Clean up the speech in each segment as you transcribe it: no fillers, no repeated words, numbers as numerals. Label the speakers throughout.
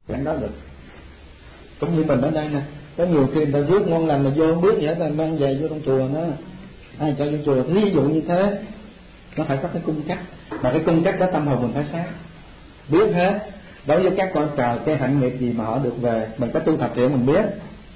Speaker 1: chẳng đó được. Cũng như mình ở đây nè, có nhiều khi người ta rước ngon lành mà vô không biết vậy, ta mang về vô trong chùa nữa, ai cho vô chùa. Ví dụ như thế, nó phải có cái cung cách, mà cái cung cách đó tâm hồn mình phải sáng, biết hết. Đối với các con trời, cái hạnh nghiệp gì mà họ được về, mình có tu thập thiện mình biết.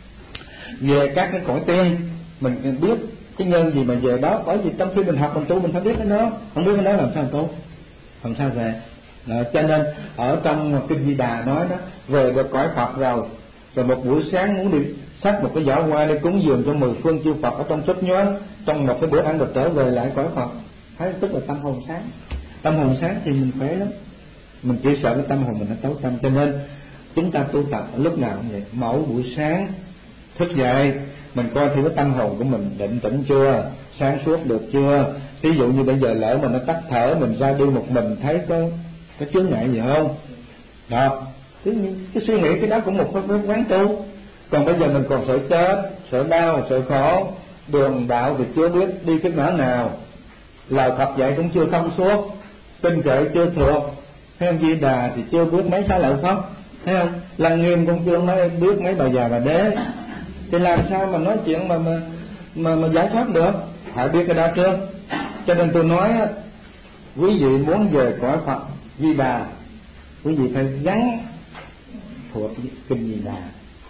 Speaker 1: Về các cái cõi tiên mình biết cái nhân gì mà về đó, bởi vì trong khi mình học mình tu mình phải biết cái đó, không biết cái đó làm sao tu, làm sao về. Cho nên ở trong kinh Di Đà nói đó, về được cõi Phật rồi một buổi sáng muốn đi xách một cái giỏ hoa đi cúng dường cho 10 phương chư Phật ở trong suất nhoáng, trong một cái bữa ăn được trở về lại cõi Phật. Thấy tức là tâm hồn sáng. Tâm hồn sáng thì mình khỏe lắm. Mình chỉ sợ cái tâm hồn mình nó tối tăm. Cho nên chúng ta tu tập lúc nào cũng vậy. Mỗi buổi sáng thức dậy mình coi thử cái tâm hồn của mình định tĩnh chưa, sáng suốt được chưa. Ví dụ như bây giờ lỡ mình nó tắt thở, mình ra đi một mình thấy có chướng ngại gì không đó. Cái suy nghĩ cái đó cũng một cái quán tu. Còn bây giờ mình còn sợ chết, sợ đau, sợ khổ, đường đạo thì chưa biết đi cái ngõ nào, lời Phật dạy cũng chưa thông suốt, kinh kệ chưa thuộc, thấy không? Di Đà thì chưa biết mấy xá lợi Phật, thấy không? Lăng Nghiêm cũng chưa mới biết mấy bà già bà đế, thì làm sao mà nói chuyện mà giải thoát được? Phải biết cái đó trước. Cho nên tôi nói quý vị muốn về cõi Phật Di Đà, quý vị phải gắn thuộc kinh Di Đà.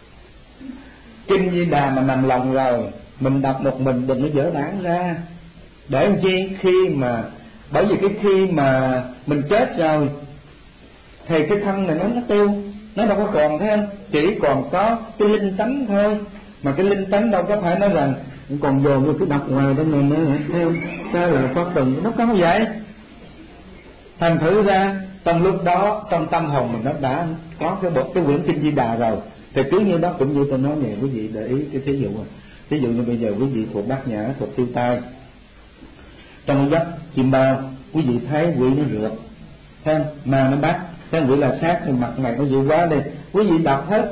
Speaker 1: Kinh Di Đà mà nằm lòng rồi, mình đọc một mình đừng có dở bản ra. Để làm chi? Bởi vì khi mà mình chết rồi thì cái thân này nó tiêu, nó đâu có còn, thấy không? Chỉ còn có cái linh tánh thôi. Mà cái linh tánh đâu có phải nói rằng còn dồn vô cái đọc ngoài đó nữa, thấy không? Sao là Phật từng nó có vậy. Thành thử ra trong lúc đó trong tâm hồn mình nó đã có cái quyển kinh Di Đà rồi, thì cứ như đó. Cũng như tôi nói nè, quý vị để ý cái thí dụ. Ví dụ như bây giờ quý vị thuộc Bát Nhã, thuộc Tiêu Tai, trong giấc chim bao quý vị thấy quỷ nó rượt, thấy không? Mà nó bắt cái quỷ là sát thì mặt mày nó dịu quá đi. Quý vị đọc hết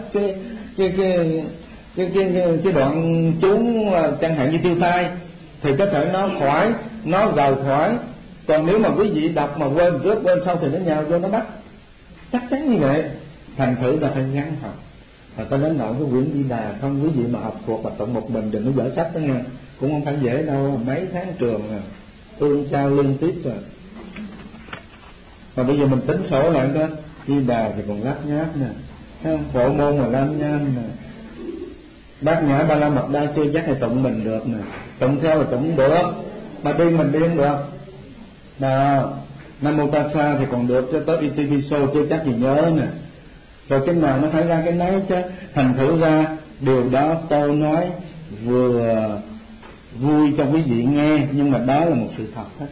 Speaker 1: cái đoạn chú chẳng hạn như Tiêu Tai thì có thể nó khỏi, nó rời khỏi. Còn nếu mà quý vị đọc mà quên trước quên sau thì nó nhào vô nó bắt, chắc chắn như vậy. Thành thử là phải gắn học. Và ta đến nội cái quyển Di Đà không, quý vị mà học thuộc mà tụng một mình đừng có dở sách đó nha, cũng không phải dễ đâu. Mấy tháng trường tương trao liên tiếp rồi. Mà bây giờ mình tính sổ lại đó, Di Đà thì còn lát nhát nè, thấy không? Bộ môn mà lam nham nè, Bát Nhã Ba La Mật Đa chưa chắc thì tụng mình được nè, tụng theo là tụng được, mà đi mình đi không được. Đó, Nam Mô Tassa thì còn được, cho tới Itipiso chưa chắc gì nhớ nè. Rồi cái nào nó phải ra cái nấy chứ. Thành thử ra điều đó tôi nói vừa vui cho quý vị nghe, nhưng mà đó là một sự thật hết.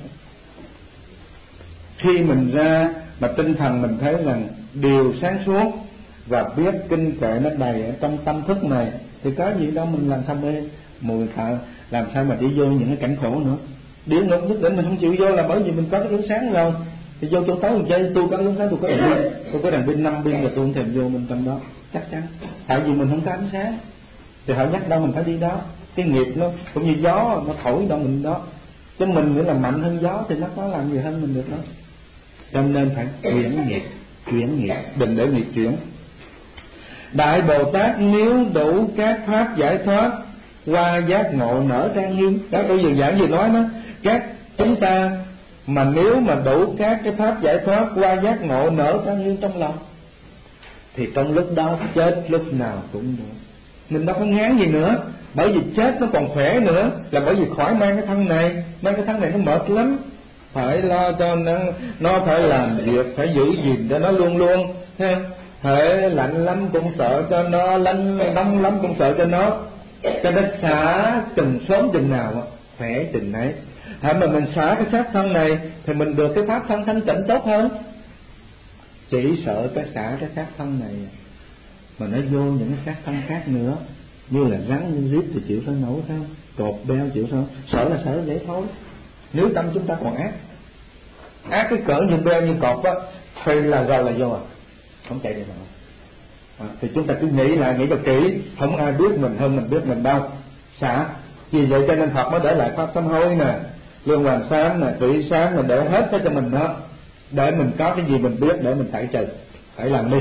Speaker 1: Khi mình ra mà tinh thần mình thấy rằng điều sáng suốt và biết kinh kệ nó đầy ở trong tâm thức này, thì có gì đâu mình làm sao mê mùi thợ, làm sao mà đi vô những cái cảnh khổ nữa. Điển ngục nhất định mình không chịu vô là bởi vì mình có cái ứng sáng rồi. Thì vô chỗ tối mình chơi, tôi có ứng sáng, tôi có đèn pin, tôi có đèn pin 5 pin rồi tôi không thèm vô mình trong đó, chắc chắn. Tại vì mình không có ánh sáng thì họ nhắc đâu mình phải đi đó. Cái nghiệp nó cũng như gió, nó thổi đâu mình đó. Chứ mình nữa là mạnh hơn gió thì nó có làm gì hơn mình được đó. Cho nên phải chuyển nghiệp, đừng để nghiệp chuyển. Đại Bồ Tát nếu đủ các pháp giải thoát qua giác ngộ nở trang nghiêm. Đó tôi vừa giảng gì nói đó, các chúng ta mà nếu mà đủ các cái pháp giải thoát qua giác ngộ nở trang nghiêm trong lòng, thì trong lúc đó chết lúc nào cũng được. Mình đâu có ngán gì nữa, bởi vì chết nó còn khỏe nữa, là bởi vì khỏi mang cái thân này. Mang cái thân này nó mệt lắm, phải lo cho nó phải làm việc, phải giữ gìn cho nó luôn luôn, thấy không? Thể lạnh lắm cũng sợ cho nó, nóng lắm cũng sợ cho nó. Cho nên xả chừng sớm chừng nào khỏe chừng nấy. Hãy mà mình xả cái xác thân này thì mình được cái pháp thân thanh tịnh tốt hơn. Chỉ sợ cái xả cái xác thân này mà nó vô những cái xác thân khác nữa, như là rắn như riết thì chịu sao nổi, sao cột beo chịu sao. Sợ là sợ vậy thôi. Nếu tâm chúng ta còn ác cái cỡ như beo như cọp á, thì là rồi là vô không chạy được nữa. Thì chúng ta cứ nghĩ cho kỹ, không ai biết mình hơn mình biết mình đâu. Xả. Vì vậy cho nên Phật mới để lại pháp sám hối nè, luân hoàn sám nè, thủy sám, mình để hết cho mình đó, để mình có cái gì mình biết để mình tẩy trừ. Phải làm đi.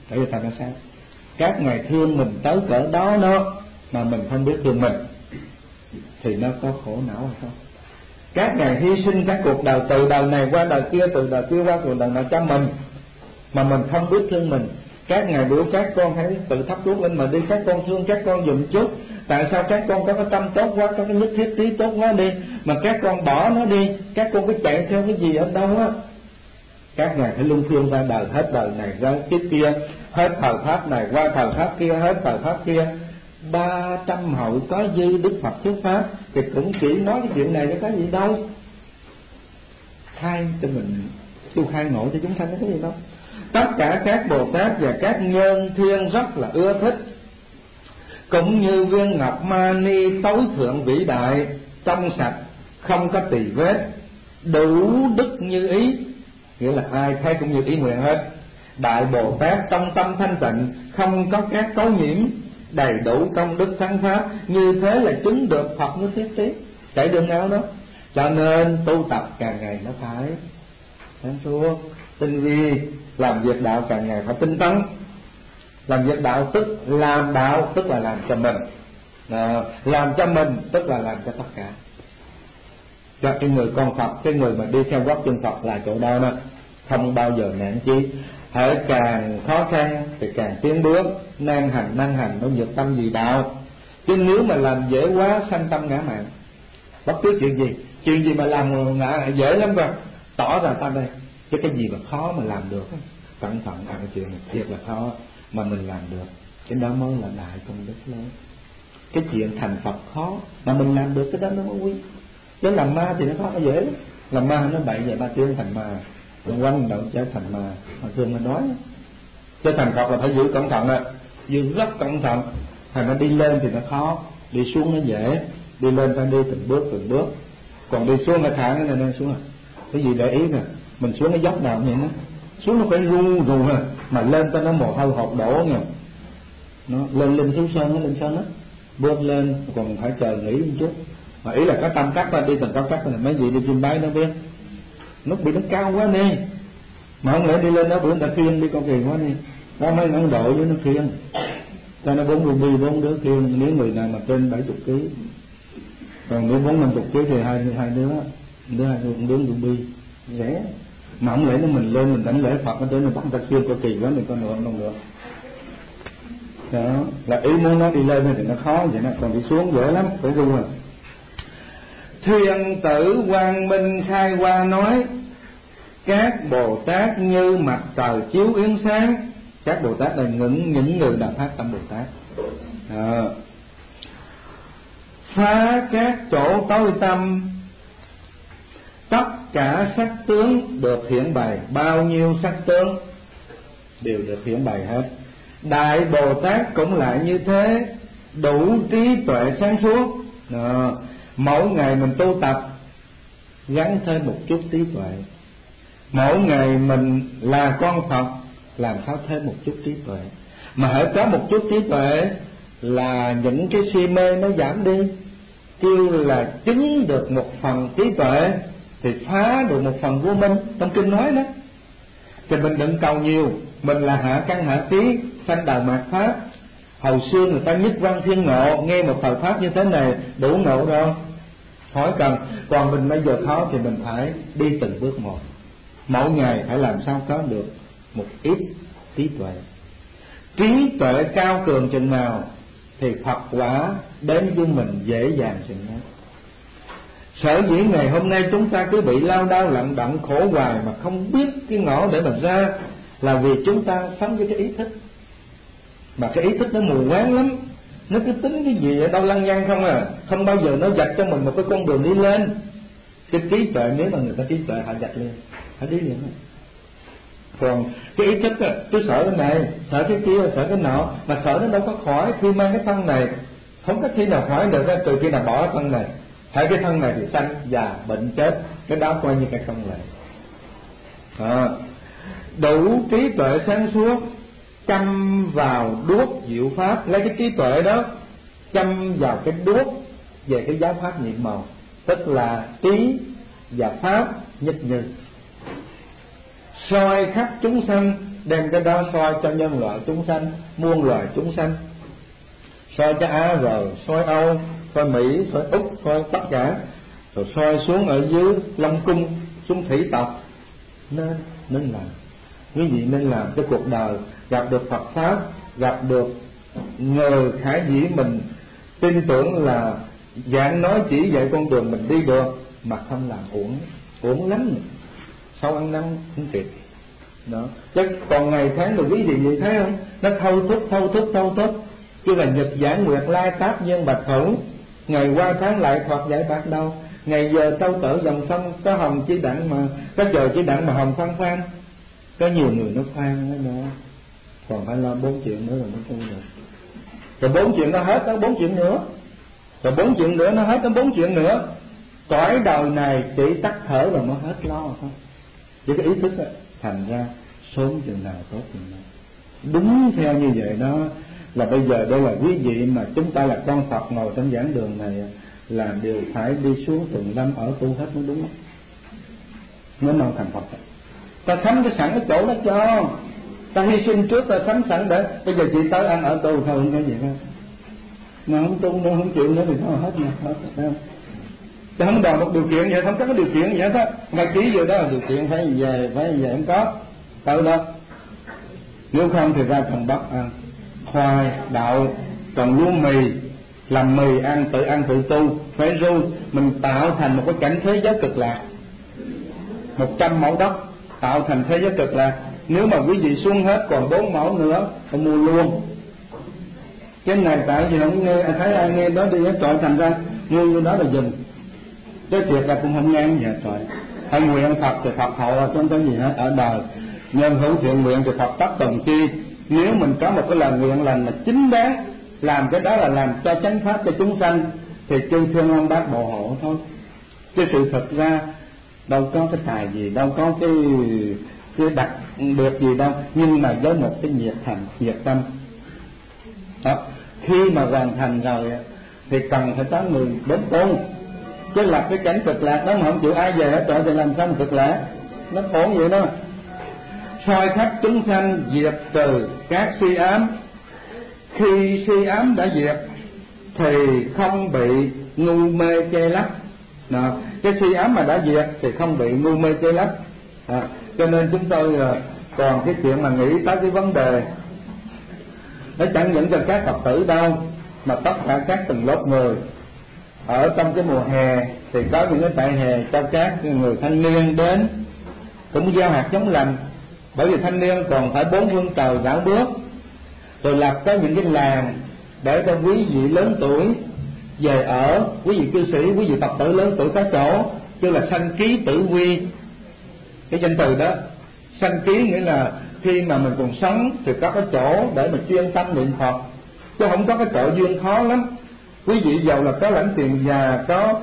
Speaker 1: Tại vì tại sao các ngài thương mình tới cỡ đó mà mình không biết thương mình thì nó có khổ não hay không? Các ngài hy sinh các cuộc đời, từ đời này qua đời kia, từ đời kia qua cuộc đời nào cho mình, mà mình không biết thương mình. Các ngài biểu các con hãy tự thắp đuốc lên mà đi, các con thương các con dùm chút. Tại sao các con có cái tâm tốt quá, có cái nhất thiết trí tốt quá đi, mà các con bỏ nó đi, các con cứ chạy theo cái gì ở đâu á? Các ngài phải luân phiên ra đời, hết đời này ra kiếp kia, hết thời pháp này qua thời pháp kia, hết thời pháp kia. 300 hậu có dư Đức Phật thuyết pháp thì cũng chỉ nói cái chuyện này, nó có gì đâu. Khai cho mình tu khai ngộ cho chúng sanh, nó có gì đâu. Tất cả các Bồ Tát và các nhân thiên rất là ưa thích, cũng như viên ngọc mani tối thượng vĩ đại, trong sạch, không có tỳ vết, đủ đức như ý, nghĩa là ai thấy cũng như ý nguyện hết. Đại Bồ Tát trong tâm thanh tịnh, không có các cấu nhiễm, đầy đủ công đức thắng pháp, như thế là chứng được Phật như thiết trí. Chạy đường nào đó. Cho nên tu tập càng ngày nó phải sáng suốt, tinh vi, làm việc đạo càng ngày phải tinh tấn. Làm việc đạo tức làm đạo, tức là làm cho mình, làm cho mình tức là làm cho tất cả. Cho cái người con Phật, cái người mà đi theo gót chân Phật là chỗ đó, không bao giờ nản chí. Hễ càng khó khăn thì càng tiến bước, năng hành nó vượt tâm gì đạo. Chứ nếu mà làm dễ quá sanh tâm ngã mạn. Bất cứ chuyện gì mà làm ngã dễ lắm rồi, tỏ ra ta đây. Chứ cái gì mà khó mà làm được, cẩn thận cái chuyện này thiệt là khó mà mình làm được, cái đó mới là đại công đức lớn. Cái chuyện thành Phật khó mà mình làm được, cái đó nó mới quý. Chứ làm ma thì nó khó, nó dễ lắm. Làm ma nó bậy vậy 3 tiếng thành ma, nó quăng động trở thành ma, mà thường mà nói. Chứ thành Phật là phải giữ cẩn thận á, giữ rất cẩn thận. Thành nó đi lên thì nó khó, đi xuống nó dễ. Đi lên phải đi từng bước, còn đi xuống là thả cái này xuống. Cái gì để ý nè, mình xuống cái dốc nào vậy nó xuống nó phải ru ha, mà lên tới nó mồ hôi hột đổ nha. Nó lên xuống sơn, nó lên sơn á, bước lên còn phải chờ nghỉ một chút. Mà ý là có tâm cắt ra, đi từng cắt này, mấy vị đi chim bái nó biết nó bị nó cao quá nè, mà không lẽ đi lên đó bữa người ta khiêng đi con kỳ quá đi, có mấy Ấn Độ với nó khiêng cho nó 4 ruby 4 đứa khiêng, nếu người nào mà trên 70 kg, còn nếu 40-50 kg thì hai đứa ruby rẻ. Mà không lẽ nó mình lên mình đánh lễ Phật nó tới mình bắt người ta khiêng con kỳ quá, mình có nữa không được. Đó là ý muốn nó đi lên thì nó khó vậy nè, còn đi xuống dễ lắm, phải ru à. Thiên tử Quang Minh khai qua nói, các Bồ Tát như mặt trời chiếu yến sáng. Các Bồ Tát là những người đã phát tâm Bồ Tát, phá các chỗ tối tâm, tất cả sắc tướng được hiển bày. Bao nhiêu sắc tướng đều được hiển bày hết. Đại Bồ Tát cũng lại như thế, đủ trí tuệ sáng suốt. Mỗi ngày mình tu tập gắn thêm một chút trí tuệ. Mỗi ngày mình là con Phật làm sao thêm một chút trí tuệ. Mà hãy có một chút trí tuệ là những cái si mê nó giảm đi. Kêu là chứng được một phần trí tuệ thì phá được một phần vô minh. Trong kinh nói đó. Thì mình đừng cầu nhiều. Mình là hạ căn hạ trí, sanh đời mạt pháp. Hồi xưa người ta nhất văn thiên ngộ, nghe một thời pháp như thế này đủ ngộ đâu, khỏi cần. Còn mình bây giờ khó thì mình phải đi từng bước một. Mỗi ngày phải làm sao có được một ít trí tuệ. Trí tuệ cao cường chừng nào thì Phật quả đến với mình dễ dàng chừng đó. Sở dĩ ngày hôm nay chúng ta cứ bị lao đao lận đận khổ hoài mà không biết cái ngõ để mà ra, là vì chúng ta sống với cái ý thức. Mà cái ý thức nó mù quáng lắm, nó cứ tính cái gì ở đâu lăng nhăng không à, không bao giờ nó vạch cho mình một cái con đường đi lên. Cái trí tuệ, nếu mà người ta trí tuệ họ vạch lên, họ đi liền. Còn cái ý thức cứ sợ cái này, sợ cái kia, sợ cái nọ, mà sợ nó đâu có khỏi. Khi mang cái thân này không có khi nào khỏi được, từ khi nào bỏ cái thân này. Thấy cái thân này thì sanh già bệnh chết, cái đó coi như cái công lệ. Đủ trí tuệ sáng suốt, châm vào đuốc diệu pháp. Lấy cái trí tuệ đó châm vào cái đuốc về cái giáo pháp nhiệm màu, tức là trí và pháp nhất như, soi khắp chúng sanh đem cái đó soi cho nhân loại chúng sanh, muôn loài chúng sanh, soi cho Á rồi soi Âu, soi Mỹ, soi Úc, soi tất cả, rồi soi xuống ở dưới Long Cung, xuống thủy tộc. Nên làm, quý vị nên làm cái cuộc đời gặp được Phật pháp, gặp được người khả dĩ mình tin tưởng là giảng nói chỉ dạy con đường mình đi được, mà không làm uổng lắm, sau ăn năn không kịp đó. Chứ còn ngày tháng rồi quý vị gì thấy không, nó thâu thúc chứ là nhật giảng nguyệt lai tác nhân bạch hữu, ngày qua tháng lại Phật giải bạc đâu, ngày giờ trâu tở dòng sông có hồng chỉ đặng mà có trời chỉ đặng mà hồng phan, có nhiều người nó phan đó, còn phải lo 4 chuyện nữa rồi mới tu được. Rồi 4 chuyện nó hết tới 4 chuyện nữa, rồi 4 chuyện nữa nó hết tới 4 chuyện nữa. Cõi đời này chỉ tắt thở rồi nó hết lo thôi. Với cái ý thức đó, thành ra sớm chừng nào tốt chừng nào. Đúng theo như vậy đó, là bây giờ đây là quý vị mà chúng ta là con Phật ngồi trên giảng đường này là đều phải đi xuống Tùng Lâm ở tu hết mới đúng không? Nếu mong thành Phật, ta sắm cái sẵn cái chỗ đó cho, ta hy sinh trước, ta sắm sẵn để bây giờ chị tới ăn ở tu thôi, không có gì đâu. Mà không tu nữa, không chịu nữa thì thôi hết nha, hết đâu. Chứ không đòi một điều kiện vậy, không có cái điều kiện vậy đó. Mà chỉ vừa đó là điều kiện phải về không có, tự đó. Nếu không thì ra trồng bắp ăn, khoai, đậu, trồng lúa mì, làm mì ăn tự tu, phải ru, mình tạo thành một cái cảnh thế giới cực lạc. 100 mẫu đất tạo thành thế giới cực lạc. Nếu mà quý vị xuống hết còn 4 mẫu nữa, phải mua luôn. Cái này tại vì không nghe, thấy ai nghe đó đi trọi, thành ra mua như đó là dừng. Cái thiệt là cũng không nghe vậy trời. Hay nguyện Phật thì Phật hộ, không có gì hết ở đời. Nhân hữu thiện nguyện thì Phật tất tần chi. Nếu mình có một cái lời nguyện lành mà chính đáng, làm cái đó là làm cho chánh pháp cho chúng sanh, thì chư thiên ông bác bộ hộ thôi. Chứ sự thật ra đâu có cái tài gì, đâu có cái đặc biệt gì đâu, nhưng mà với một cái nhiệt tâm đó. Khi mà hoàn thành rồi thì cần phải có người đến tu. Chứ lập cái cảnh cực lạc đó mà không chịu ai về hết trời thì làm sao mà cực lạc, nó khổ vậy đó. Soi khắp chúng sanh diệt trừ các si ám, khi si ám đã diệt thì không bị ngu mê che lấp. Cái si ám mà đã diệt thì không bị ngu mê che lấp. Cho nên chúng tôi còn cái chuyện mà nghĩ tới cái vấn đề nó chẳng những cho các Phật tử đâu, mà tất cả các tầng lớp người. Ở trong cái mùa hè thì có những cái trại hè cho các người thanh niên đến cũng gieo hạt giống lành, bởi vì thanh niên còn phải 4 phương trời rảo bước. Rồi lập có những cái làng để cho quý vị lớn tuổi về ở, quý vị cư sĩ, quý vị Phật tử lớn tuổi có chỗ, chứ là sanh ký tử quy. Cái danh từ đó sanh ký nghĩa là khi mà mình còn sống thì có cái chỗ để mà chuyên tâm niệm Phật, chứ không có cái chỗ duyên khó lắm. Quý vị giàu là có lãnh tiền già, có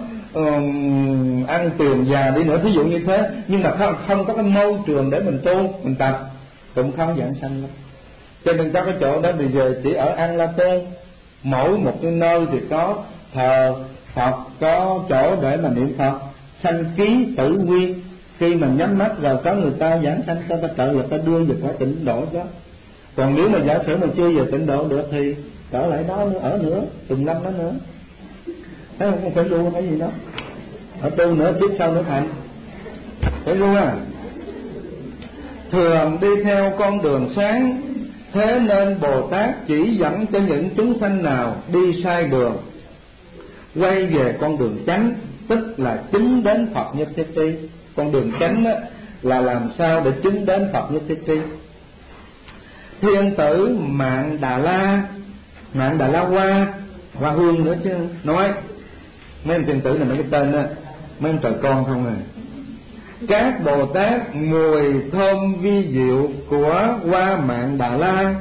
Speaker 1: ăn tiền già đi nữa, ví dụ như thế, nhưng mà không có cái môi trường để mình tu, mình tập, cũng không giảng sanh lắm. Cho nên có cái chỗ đó bây giờ chỉ ở An La Tôn, mỗi một cái nơi thì có thờ Phật, có chỗ để mà niệm Phật, sanh ký tử quy. Khi mà nhắm mắt rồi có người ta giảng sanh, ta trợ lực ta đưa về khỏi tịnh độ đó. Còn nếu mà giả sử mà chưa về tịnh độ được thì trở lại đó nữa, ở nữa, Tùng Lâm đó nữa. Thấy không phải luôn cái gì đó, ở tu nữa, tiếp sau nữa thành phải luôn à. Thường đi theo con đường sáng, thế nên Bồ Tát chỉ dẫn cho những chúng sanh nào đi sai đường quay về con đường chánh, tức là chứng đến Phật nhất thiết tri. Con đường chánh là làm sao để chứng đến Phật nhất thiết tri. Thiên tử Mạng Đà La Hoa Hương nữa chứ, nói mấy anh thiên tử này mấy cái tên đó, mấy anh trời con không à. Các Bồ Tát mùi thơm vi diệu của Hoa Mạng Đà La,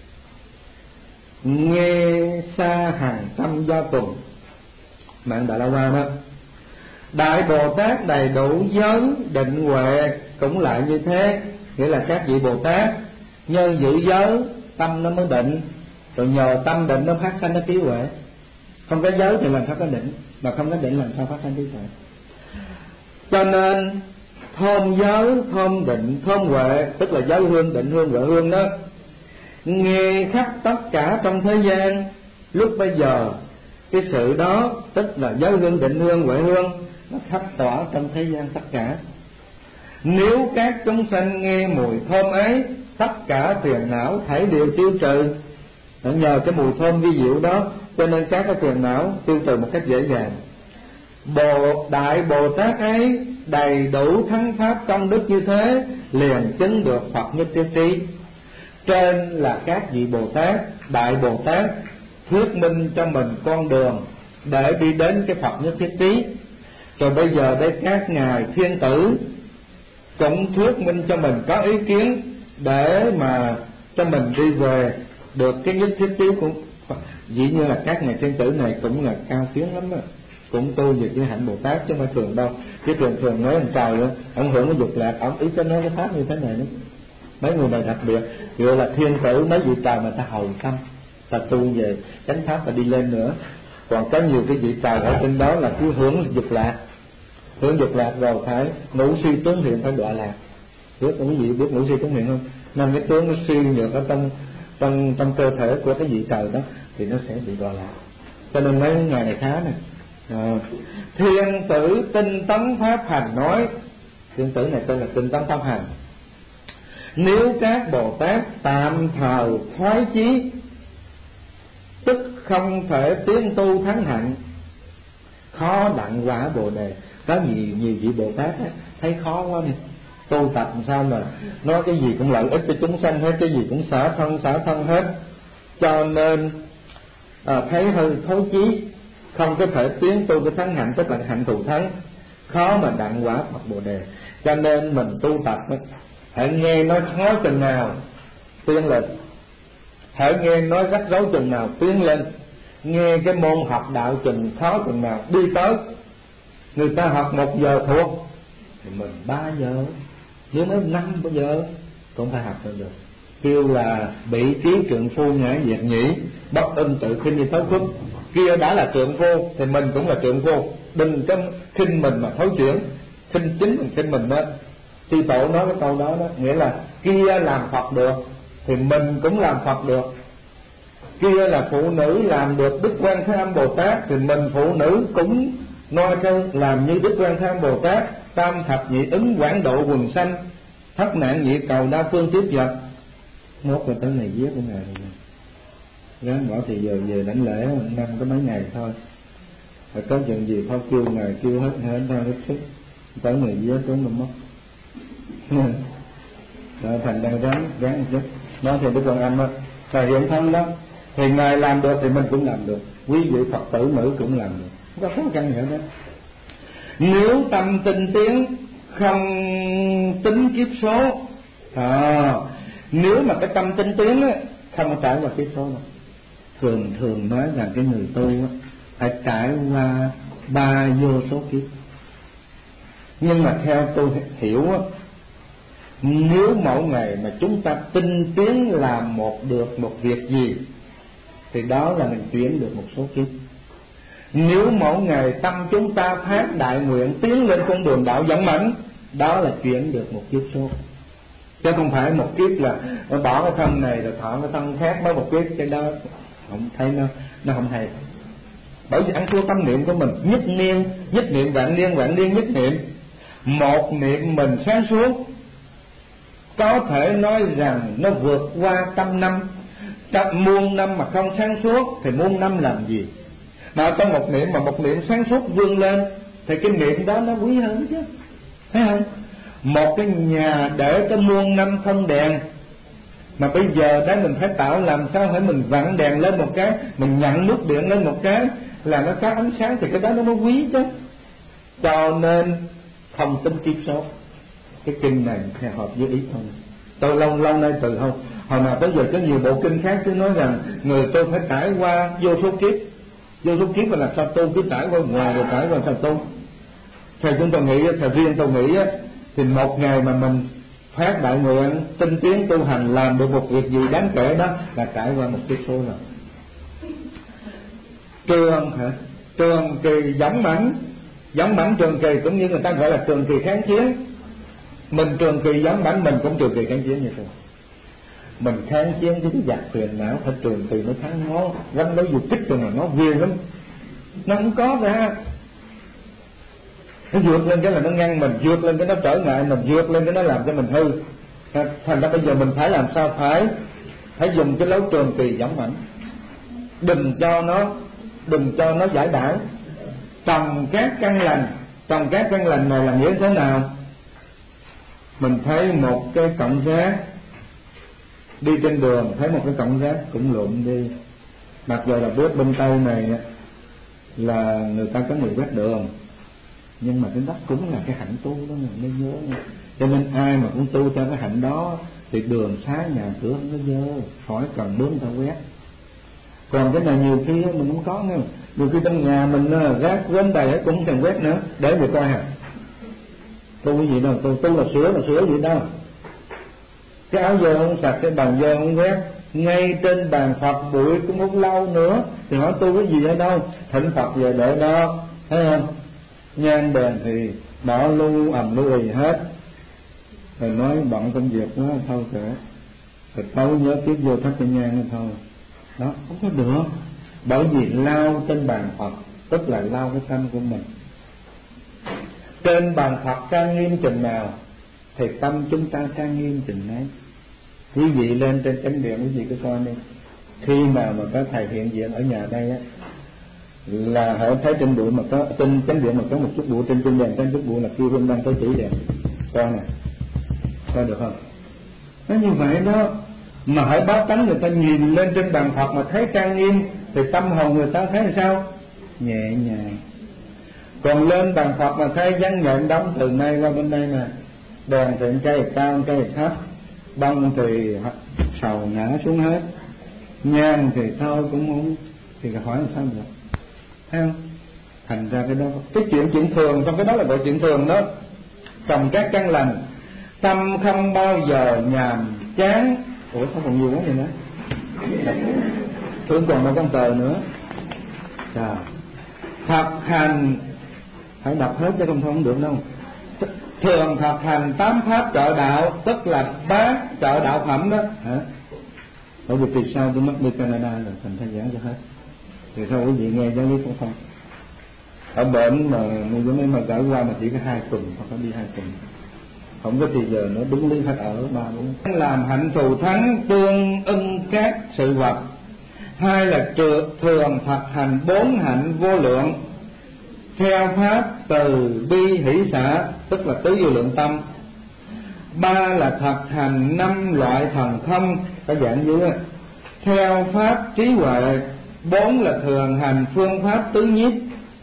Speaker 1: nghe xa hàng tâm gia tuần. Mạng Đà La Hoa đó. Đại Bồ Tát đầy đủ giới định huệ cũng lại như thế, nghĩa là các vị Bồ Tát nhờ giữ giới tâm nó mới định, rồi nhờ tâm định nó phát sanh nó trí huệ. Không có giới thì làm sao có định, mà không có định làm sao phát sanh trí huệ. Cho nên thơm giới, thơm định, thơm huệ, tức là giới hương, định hương, huệ hương đó, nghe khắp tất cả trong thế gian. Lúc bây giờ cái sự đó, tức là giới hương, định hương, huệ hương, nó khắp tỏa trong thế gian tất cả. Nếu các chúng sanh nghe mùi thơm ấy, tất cả phiền não thảy đều tiêu trừ. Nhờ cái mùi thơm vi diệu đó cho nên các cái phiền não tiêu trừ một cách dễ dàng. Đại Bồ Tát ấy đầy đủ thắng pháp công đức như thế, liền chứng được Phật nhất thiết trí. Trên là các vị Bồ Tát, Đại Bồ Tát thuyết minh cho mình con đường để đi đến cái Phật nhất thiết trí. Rồi bây giờ đây các ngài thiên tử cũng thuyết minh cho mình có ý kiến để mà cho mình đi về được cái nhất thiết trí của dĩ nhiên là các ngài thiên tử này cũng là cao tiến lắm đó, cũng tu về cái hạnh Bồ Tát chứ không phải thường đâu. Chứ thường nói anh trời ông hưởng cái dục lạc, ông ý cho nói cái pháp như thế này đó. Mấy người này đặc biệt gọi là thiên tử, mấy vị trời mà ta hầu tâm, ta tu về chánh pháp và đi lên nữa. Còn có nhiều cái vị trời ở trên đó là cứ hưởng dục lạc, hưởng dục lạc rồi phải ngũ suy tướng hiện phải đọa lạc. Biết quý vị biết ngũ suy tướng hiện không? Nên cái tướng nó suy nhược ở trong cơ thể của cái vị trời đó thì nó sẽ bị đọa lạc. Cho nên mấy ngày này khá nè. Thiên tử tinh tấn pháp hành nói, thiên tử này tên là tinh tấn pháp hành. Nếu các Bồ Tát tạm thời thoái chí, tức không thể tiến tu thắng hạnh, khó đặng quả Bồ Đề. Có nhiều vị Bồ Tát á, thấy khó quá nè, tu tập làm sao mà nói cái gì cũng lợi ích cho chúng sanh hết, cái gì cũng xả thân hết, cho nên thấy hơi thối chí, không có thể tiến tu cái thắng hạnh, tức là hạnh thù thắng, khó mà đặng quả Phật Bồ Đề. Cho nên mình tu tập hãy nghe nói khó chừng nào tiến lên, hãy nghe nói rắc rối chừng nào tiến lên, nghe cái môn học đạo chừng khó chừng nào đi tới. Người ta học 1 giờ thuộc thì mình 3 giờ, nếu mới 5 giờ cũng phải học được. Kêu là bị trí trượng phu ngã diệt nhĩ, bất tự khinh như thấu khuất. Kia đã là trượng phu thì mình cũng là trượng phu, đừng có khinh mình mà thấu chuyển, khinh chính mình, khinh mình đó. Sư Tổ nói cái câu đó, nghĩa là kia làm Phật được thì mình cũng làm Phật được. Kia là phụ nữ làm được Đức Quan Thế Âm Bồ Tát thì mình phụ nữ cũng noi theo làm như Đức Quan Thế Âm Bồ Tát. Tam thập nhị ứng quảng độ quần sanh, thất nạn nhị cầu đa phương tiếp vật. Mốt rồi tới ngày viết của ngài rồi, ráng bỏ thì giờ về đảnh lễ năm có mấy ngày thôi, phải có chuyện gì thôi kêu ngài kêu hết ra hết sức, tới ngày viết trốn nó mất. Rồi thành đang ráng một chút. Nói thì Đức Quan Âm á, thời hiện thân đó thì ngài làm được thì mình cũng làm được, quý vị Phật tử nữ cũng làm được, không có khó khăn gì hết đó. Nếu tâm tinh tiến không tính kiếp số, nếu mà cái tâm tinh tiến á không trải qua kiếp số đâu. Thường nói rằng cái người tu á phải trải qua 3 vô số kiếp. Nhưng mà theo tôi hiểu á, nếu mỗi ngày mà chúng ta tinh tiến làm được một việc gì thì đó là mình chuyển được một số kiếp. Nếu mỗi ngày tâm chúng ta phát đại nguyện tiến lên con đường đạo dẫn mãnh, đó là chuyển được một kiếp số. Chứ không phải một kiếp là bỏ cái thân này rồi thọ cái thân khác mới một kiếp. Cái đó không thấy nó không hay. Bởi vì ăn thua tâm niệm của mình, nhất niệm vạn niên nhất niệm. Một niệm mình sáng suốt có thể nói rằng nó vượt qua trăm năm. Muôn năm mà không sáng suốt thì muôn năm làm gì. Mà trong một niệm mà một niệm sáng suốt vươn lên thì cái niệm đó nó quý hơn chứ, thấy không? Một cái nhà để có muôn năm thân đèn, mà bây giờ đấy mình phải tạo làm sao phải mình vặn đèn lên một cái, mình nhận nút điện lên một cái là nó có ánh sáng thì cái đó nó mới quý chứ. Cho nên không tính kiếp số. Cái kinh này theo hợp với ý thôi. Tôi lâu nay từ hồi nào tới giờ có nhiều bộ kinh khác cứ nói rằng người tôi phải trải qua vô số kiếp. Vô số kiếp là làm sao tu, cứ trải qua ngoài rồi trải qua sao tu. Theo chúng tôi nghĩ, theo riêng tôi nghĩ thì một ngày mà mình phát đại nguyện tinh tiến tu hành làm được một việc gì đáng kể đó là trải qua một kiếp số rồi. Trường kỳ giống mãnh trường kỳ cũng như người ta gọi là trường kỳ kháng chiến. Mình trường kỳ giống bánh, mình cũng trường kỳ kháng chiến như thế. Mình kháng chiến với cái giặc phiền não phải trường kỳ mới thắng nó, gánh nó dù kích rồi mà nó ghiền lắm, nó không có ra. Nó vượt lên cái là nó ngăn mình, vượt lên cái nó trở ngại mình, vượt lên cái nó làm cho mình hư. Thành ra bây giờ mình phải làm sao, phải dùng cái lối trường kỳ giống ảnh, đừng cho nó giải đãi. Trồng các căn lành này là nghĩa thế nào? Mình thấy một cái cọng rác đi trên đường, thấy một cái cọng rác cũng lụm đi. Mặc dù là bước bên tay này là người ta có người quét đường, nhưng mà cái đất cũng là cái hạnh tu đó, mình mới nhớ nha. Cho nên ai mà cũng tu theo cái hạnh đó thì đường xá nhà cửa không có dơ, khỏi cần bướm ta quét. Còn cái này nhiều khi mình không có nữa, nhiều khi trong nhà mình rác gom đầy cũng không cần quét nữa, để người coi hả? Tu cái gì đâu, tu là sửa gì đâu. Cái áo dơ không sạch, cái bàn dơ không quét, ngay trên bàn Phật bụi cũng không lau nữa, thì hỏi tu cái gì ở đâu? Thỉnh Phật về để đó, thấy không? Nhang đèn thì bỏ lu ầm lu ì hết, rồi nói bận công việc quá thôi kệ, rồi tối nhớ tiếp vô thắp cái nhang nữa thôi. Đó không có được, bởi vì lau trên bàn Phật tức là lau cái tâm của mình. Trên bàn Phật trang nghiêm chừng nào thì tâm chúng ta trang nghiêm chừng ấy. Quý vị lên trên chánh điện, quý vị cứ coi đi, khi nào mà có thầy hiện diện ở nhà đây á, là hãy thấy trên bụi mà có, trên chánh điện mà có một chút bụi, trên đèn có chút bụi là kêu Hương đang có chỉ đèn, coi nè, coi được không? Nó như vậy đó. Mà hãy báo tánh người ta nhìn lên trên bàn Phật mà thấy trang nghiêm thì tâm hồn người ta thấy là sao? Nhẹ nhàng. Còn lên bàn Phật mà thấy vắng nhện đóng từ nay qua bên đây nè, đèn thì cây cao cây thấp, bông thì sầu ngã xuống hết, nhang thì thôi cũng không, thì hỏi làm sao được, thấy không? Thành ra cái đó, cái chuyện thường trong cái đó là gọi chuyện thường đó. Trồng các căn lành, tâm không bao giờ nhàm chán. Ủa sao còn nhiều quá vậy nữa? Thường còn một con tờ nữa. Chà. Thực hành, phải đọc hết chứ không được đâu. Thường thực hành 8 pháp trợ đạo, tức là 8 trợ đạo phẩm đó. Hả? Bởi vì từ sau tôi mất đi Canada rồi, thành ra giảng cho hết. Thì sao quý vị nghe giáo lý cũng không? Ở bển mà mấy mà gửi qua mà chỉ có 2 tuần, hoặc có đi 2 tuần. Không có thì giờ nữa đúng lý phải ở 3-4. Làm hạnh thù thắng tương ưng các sự vật. 2 là thường thực hành 4 hạnh vô lượng theo pháp từ bi hỷ xả, tức là tứ vô lượng tâm. 3 là thực hành 5 loại thần thông, có giảng dưới theo pháp trí huệ. 4 là thường hành phương pháp tứ nhiếp,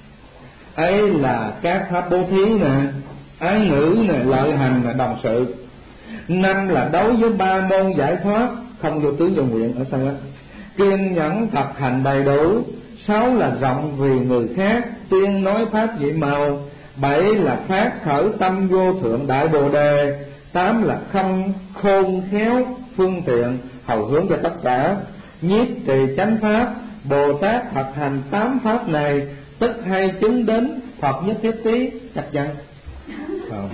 Speaker 1: ấy là các pháp bố thí nè, ái ngữ nè, lợi hành nè, đồng sự. 5 là đối với 3 môn giải thoát, không vô tứ vô nguyện ở sao đó, kiên nhẫn thực hành đầy đủ. 6 là rộng vì người khác, tiên nói pháp vị màu. 7 là phát khởi tâm vô thượng đại bồ đề. 8 là không khôn khéo phương tiện hầu hướng cho tất cả. Nhiếp trì chánh pháp. Bồ Tát thực hành 8 pháp này tức hay chứng đến Phật nhất thiết tí, chắc chắn không?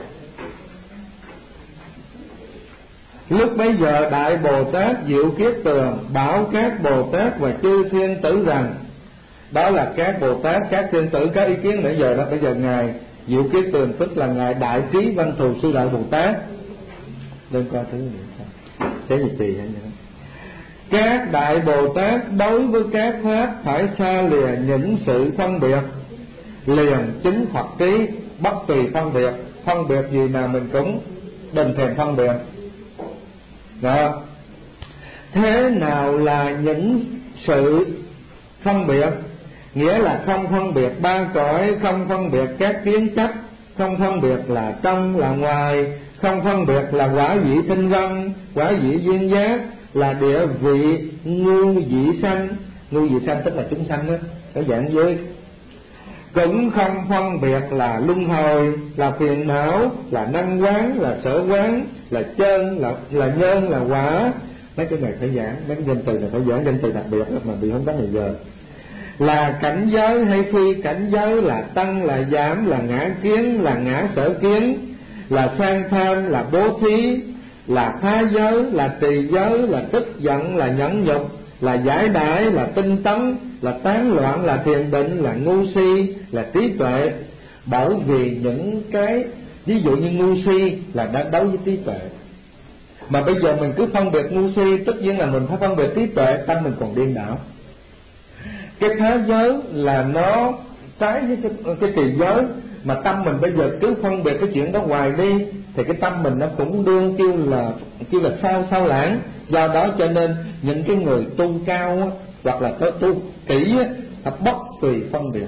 Speaker 1: Lúc bấy giờ Đại Bồ Tát Diệu Kiết Tường bảo các Bồ Tát và chư thiên tử rằng, đó là các Bồ Tát, các thiên tử có ý kiến nãy giờ đó. Bây giờ ngài Diệu Kiết Tường tức là ngài Đại Trí Văn Thù Sư Đại Bồ Tát. Lên coi thứ gì sao? Thế gì tùy hay vậy? Các Đại Bồ Tát đối với các pháp phải xa lìa những sự phân biệt, liền chứng Phật trí, bất tùy phân biệt. Phân biệt gì nào mình cũng đừng thèm phân biệt. Đó. Thế nào là những sự phân biệt? Nghĩa là không phân biệt 3 cõi, không phân biệt các kiến chấp, không phân biệt là trong là ngoài, không phân biệt là quả vị tinh văn, quả vị duyên giác, là địa vị ngưu vị sanh. Ngưu vị sanh tức là chúng sanh đó, có giảng dưới. Cũng không phân biệt là luân hồi, là phiền não, là năng quán, là sở quán, là chân, là nhân, là quả. Mấy cái này phải giảng, mấy cái danh từ này phải giảng, danh từ đặc biệt mà bị không có ngày giờ. Là cảnh giới hay phi cảnh giới, là tăng, là giảm, là ngã kiến, là ngã sở kiến, là sang tham, là bố thí, là phá giới, là trì giới, là tức giận, là nhẫn nhục, là giải đãi, là tinh tấn, là tán loạn, là thiền định, là ngu si, là trí tuệ. Bởi vì những cái ví dụ như ngu si là đã đấu với trí tuệ, mà bây giờ mình cứ phân biệt ngu si, tất nhiên là mình phải phân biệt trí tuệ, tâm mình còn điên đảo. Cái phá giới là nó trái với cái trì giới, mà tâm mình bây giờ cứ phân biệt cái chuyện đó hoài đi thì cái tâm mình nó cũng đương kêu là sao lãng. Do đó cho nên những cái người tu cao á, hoặc là tu kỹ á, phải bất tùy phân biệt.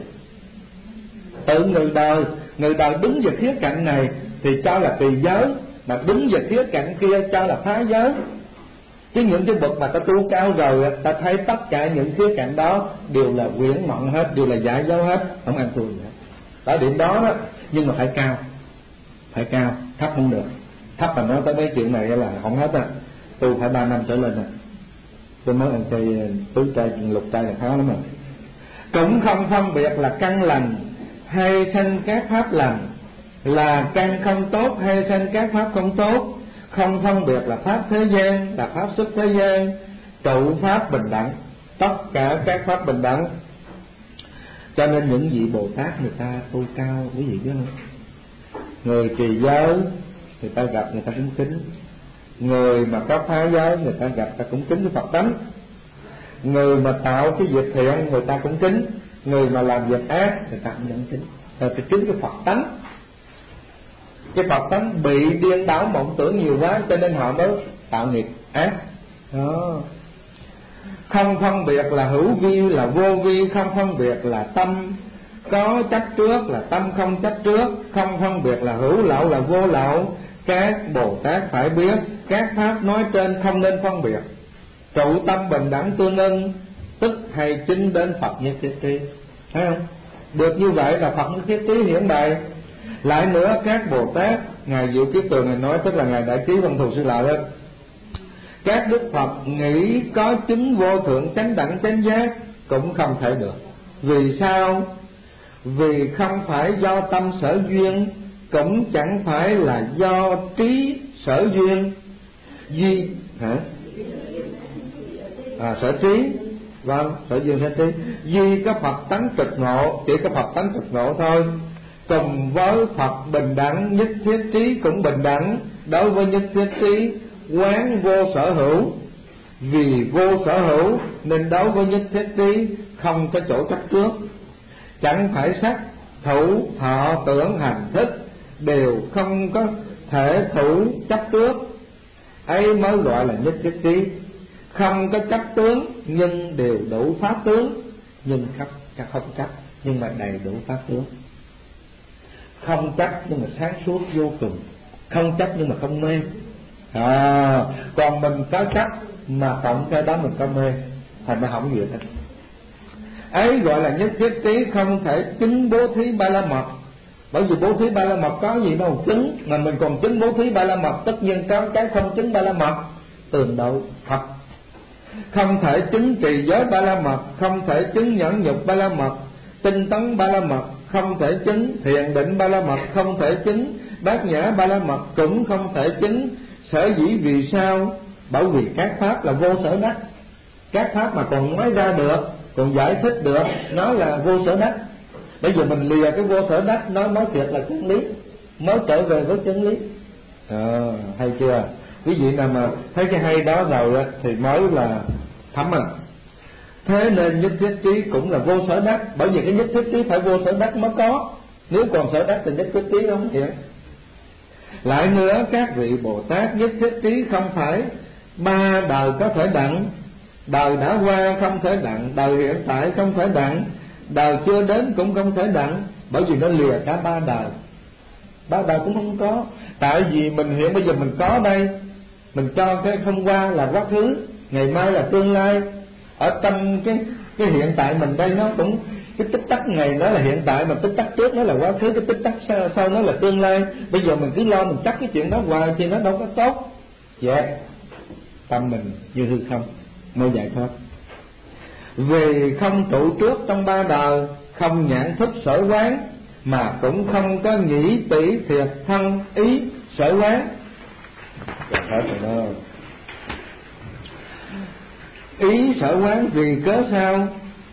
Speaker 1: Tự người đời đứng về khía cạnh này thì cho là trì giới, mà đứng về khía cạnh kia cho là phá giới. Chứ những cái bậc mà ta tu cao rồi, ta thấy tất cả những khía cạnh đó đều là quyển mộng hết, đều là giả dối hết, không ăn thua gì hết. Ở điểm đó đó, nhưng mà phải cao, thấp không được. Thấp mà nói tới mấy chuyện này là không hết á. Tu phải 3 năm trở lên rồi. Tôi mới ăn cây tứ trai lục trai là khó lắm rồi. Cũng không phân biệt là căn lành hay sanh các pháp lành, là căn không tốt hay sanh các pháp không tốt. Không phân biệt là pháp thế gian, là pháp xuất thế gian, trụ pháp bình đẳng, tất cả các pháp bình đẳng. Cho nên những vị Bồ Tát người ta tu cao, quý vị biết không? Người trì giới người ta gặp người ta cũng kính, người mà có phá giới người ta gặp người ta cũng kính với Phật tánh, người mà tạo cái việc thiện người ta cũng kính, người mà làm việc ác người ta cũng vẫn kính. Rồi phải kính cái Phật tánh. Cái Phật tánh bị điên đảo mộng tưởng nhiều quá, cho nên họ mới tạo nghiệp ác đó. Không phân biệt là hữu vi là vô vi, không phân biệt là tâm có chấp trước là tâm không chấp trước, không phân biệt là hữu lậu là vô lậu. Các Bồ Tát phải biết các pháp nói trên không nên phân biệt, trụ tâm bình đẳng tương ưng, tức hay chính đến Phật nhất thiết trí. Thấy không? Được như vậy là Phật nhất thiết trí hiển bày. Lại nữa, các Bồ Tát, ngài Diệu Kiết Tường này nói, tức là ngài Đại Trí Văn Thù Sư Lợi đó, các Đức Phật nghĩ có chứng vô thượng chánh đẳng chánh giác cũng không thể được. Vì sao? Vì không phải do tâm sở duyên, cũng chẳng phải là do trí sở duyên. Duy sở trí, vâng, sở duyên sở trí. Duy có Phật tánh trực ngộ, chỉ có Phật tánh trực ngộ thôi. Cùng với Phật bình đẳng, nhất thiết trí cũng bình đẳng. Đối với nhất thiết trí quán vô sở hữu, vì vô sở hữu nên đối với nhất thiết trí không có chỗ chấp trước. Chẳng phải sắc, thủ, thọ, tưởng, hành, thức đều không có thể thủ chấp trước, ấy mới gọi là nhất thiết trí. Không có chấp tướng nhưng đều đủ pháp tướng, nhưng không chấp nhưng mà đầy đủ pháp tướng. Không chấp nhưng mà sáng suốt vô cùng, không chấp nhưng mà không mê. Còn mình có chấp mà cộng cái đó mình có mê, thành ra hỏng việc hết. Ấy gọi là nhất thiết trí, không thể chứng bố thí ba la mật. Bởi vì bố thí ba la mật có gì đâu chứng, mà mình còn chứng bố thí ba la mật, tất nhiên có cái không chứng ba la mật, tường độ thật. Không thể chứng trì giới ba la mật, không thể chứng nhẫn nhục ba la mật, tinh tấn ba la mật, không thể chứng thiền định ba la mật, không thể chứng bát nhã ba la mật, cũng không thể chứng. Sở dĩ vì sao? Bởi vì các pháp là vô sở đắc. Các pháp mà còn nói ra được, còn giải thích được, nó là vô sở đắc. Bây giờ mình lìa cái vô sở đắc, nó nói thiệt là chân lý, mới trở về với chân lý. Hay chưa? Quý vị nào mà thấy cái hay đó rồi thì mới là thấm mình. Thế nên nhất thiết trí cũng là vô sở đắc, bởi vì cái nhất thiết trí phải vô sở đắc mới có, nếu còn sở đắc thì nhất thiết trí không hiện. Lại nữa, các vị Bồ Tát nhất thiết trí không phải ba đời có thể đặng. Đời đã qua không thể đặng, đời hiện tại không thể đặng, đời chưa đến cũng không thể đặng, bởi vì nó lìa cả ba đời. Ba đời cũng không có. Tại vì mình hiện bây giờ mình có đây, mình cho cái hôm qua là quá khứ, ngày mai là tương lai. Ở trong cái hiện tại mình đây, nó cũng cái tích tắc ngày đó là hiện tại, mà tích tắc trước nó là quá khứ, cái tích tắc sau nó là tương lai. Bây giờ mình cứ lo mình chắc cái chuyện đó hoài thì nó đâu có tốt. Tâm mình như hư không mới giải thoát. Vì không trụ trước trong ba đời, không nhãn thức sở quán, mà cũng không có nghĩ tỷ thiệt thân ý sở quán. Hết rồi đó. Ý sở quán vì cớ sao?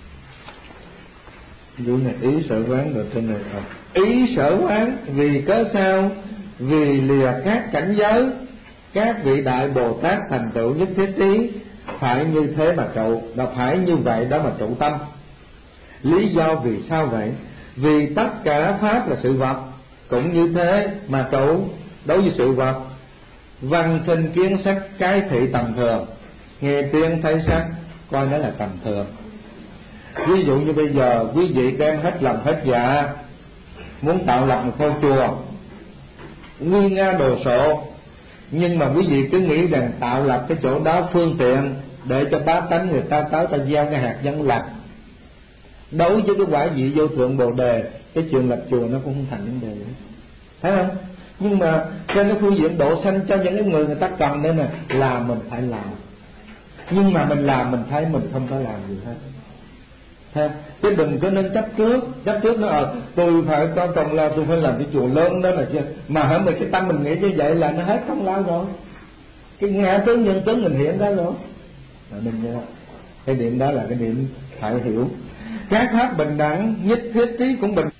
Speaker 1: Dưới này ý sở quán rồi trên này ý sở quán vì cớ sao? Vì lìa các cảnh giới, các vị đại Bồ Tát thành tựu nhất thiết trí phải như thế mà trụ, là phải như vậy đó mà trụ tâm. Lý do vì sao vậy? Vì tất cả pháp là sự vật, cũng như thế mà trụ đối với sự vật. Văn thinh kiến sắc cái thị tầm thường, nghe tiếng thấy sắc coi nó là tầm thường. Ví dụ như bây giờ quý vị đem hết lòng hết dạ muốn tạo lập một ngôi chùa nguy nga đồ sộ, nhưng mà quý vị cứ nghĩ rằng tạo lập cái chỗ đó phương tiện để cho bá tánh người ta tới ta gieo cái hạt giống lành. Đối với cái quả vị vô thượng Bồ Đề, cái chuyện lập chùa nó cũng không thành vấn đề nữa, thấy không? Nhưng mà trên cái phương diện độ sanh cho những cái người ta cần đây nè, là mình phải làm. Nhưng mà mình làm mình thấy mình không có làm gì hết. Thế chứ đừng có nên chấp trước nó tôi phải có công lao, tôi phải làm cái chùa lớn đó là chưa. Mà hả mình cái tâm mình nghĩ như vậy là nó hết công lao rồi. Cái ngã tướng nhân tướng mình hiện ra rồi. Mình cái điểm đó là cái điểm phải hiểu. Các pháp bình đẳng, nhất thiết trí cũng bình.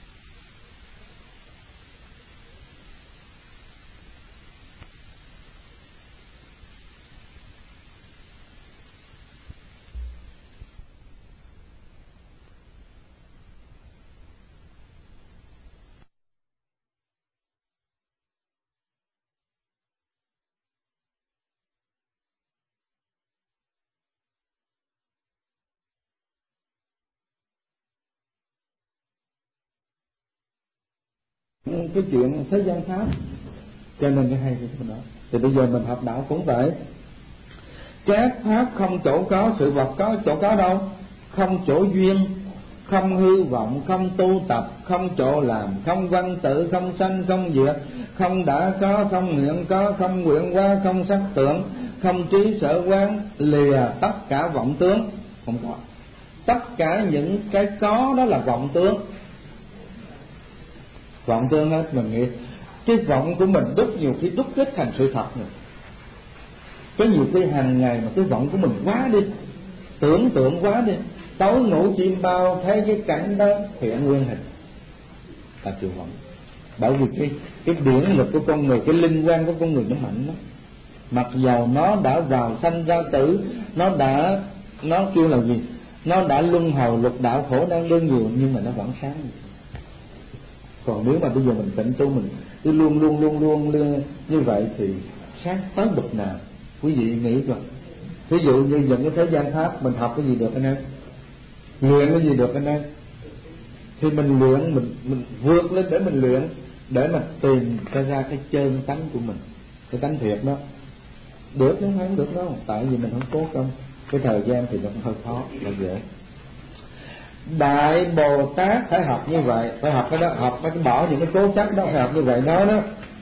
Speaker 1: Cái chuyện thế gian pháp, cho nên cái hay cái đó. Thì bây giờ mình học đạo cũng vậy. Các pháp không chỗ có, sự vật có chỗ có đâu. Không chỗ duyên, không hư vọng, không tu tập, không chỗ làm, không văn tự, không sanh, không diệt, không đã có, không nguyện có, không nguyện qua, không sắc tưởng, không trí sở quán, lìa tất cả vọng tướng. Không có. Tất cả những cái có đó là vọng tướng. Vọng tướng hết. Mình nghĩ cái vọng của mình nhiều khi đúc kết thành sự thật này. Có nhiều khi hàng ngày mà cái vọng của mình quá đi, tưởng tượng quá đi, tối ngủ chim bao thấy cái cảnh đó hiện nguyên hình là chịu vọng. Bởi vì cái điển lực của con người, cái linh quan của con người nó mạnh lắm. Mặc dầu nó đã vào sanh ra tử, nó kêu là gì, nó đã luân hồi lục đạo khổ đau đơn nhiều, nhưng mà nó vẫn sáng. Còn nếu mà bây giờ mình tịnh tu, mình cứ luôn như vậy thì sáng tới bậc nào? Quý vị nghĩ coi. Ví dụ như những cái thế gian pháp, mình học cái gì được anh em? Luyện cái gì được anh em? Thì mình luyện, mình vượt lên để mình luyện, để mà tìm ra cái chân tánh của mình, cái tánh thiệt đó. Được chứ không được đâu, tại vì mình không cố công. Cái thời gian thì nó cũng hơi khó, là dễ. Đại Bồ Tát phải học như vậy, phải học cái đó, học phải bỏ những cái cố chấp đó, phải học như vậy đó.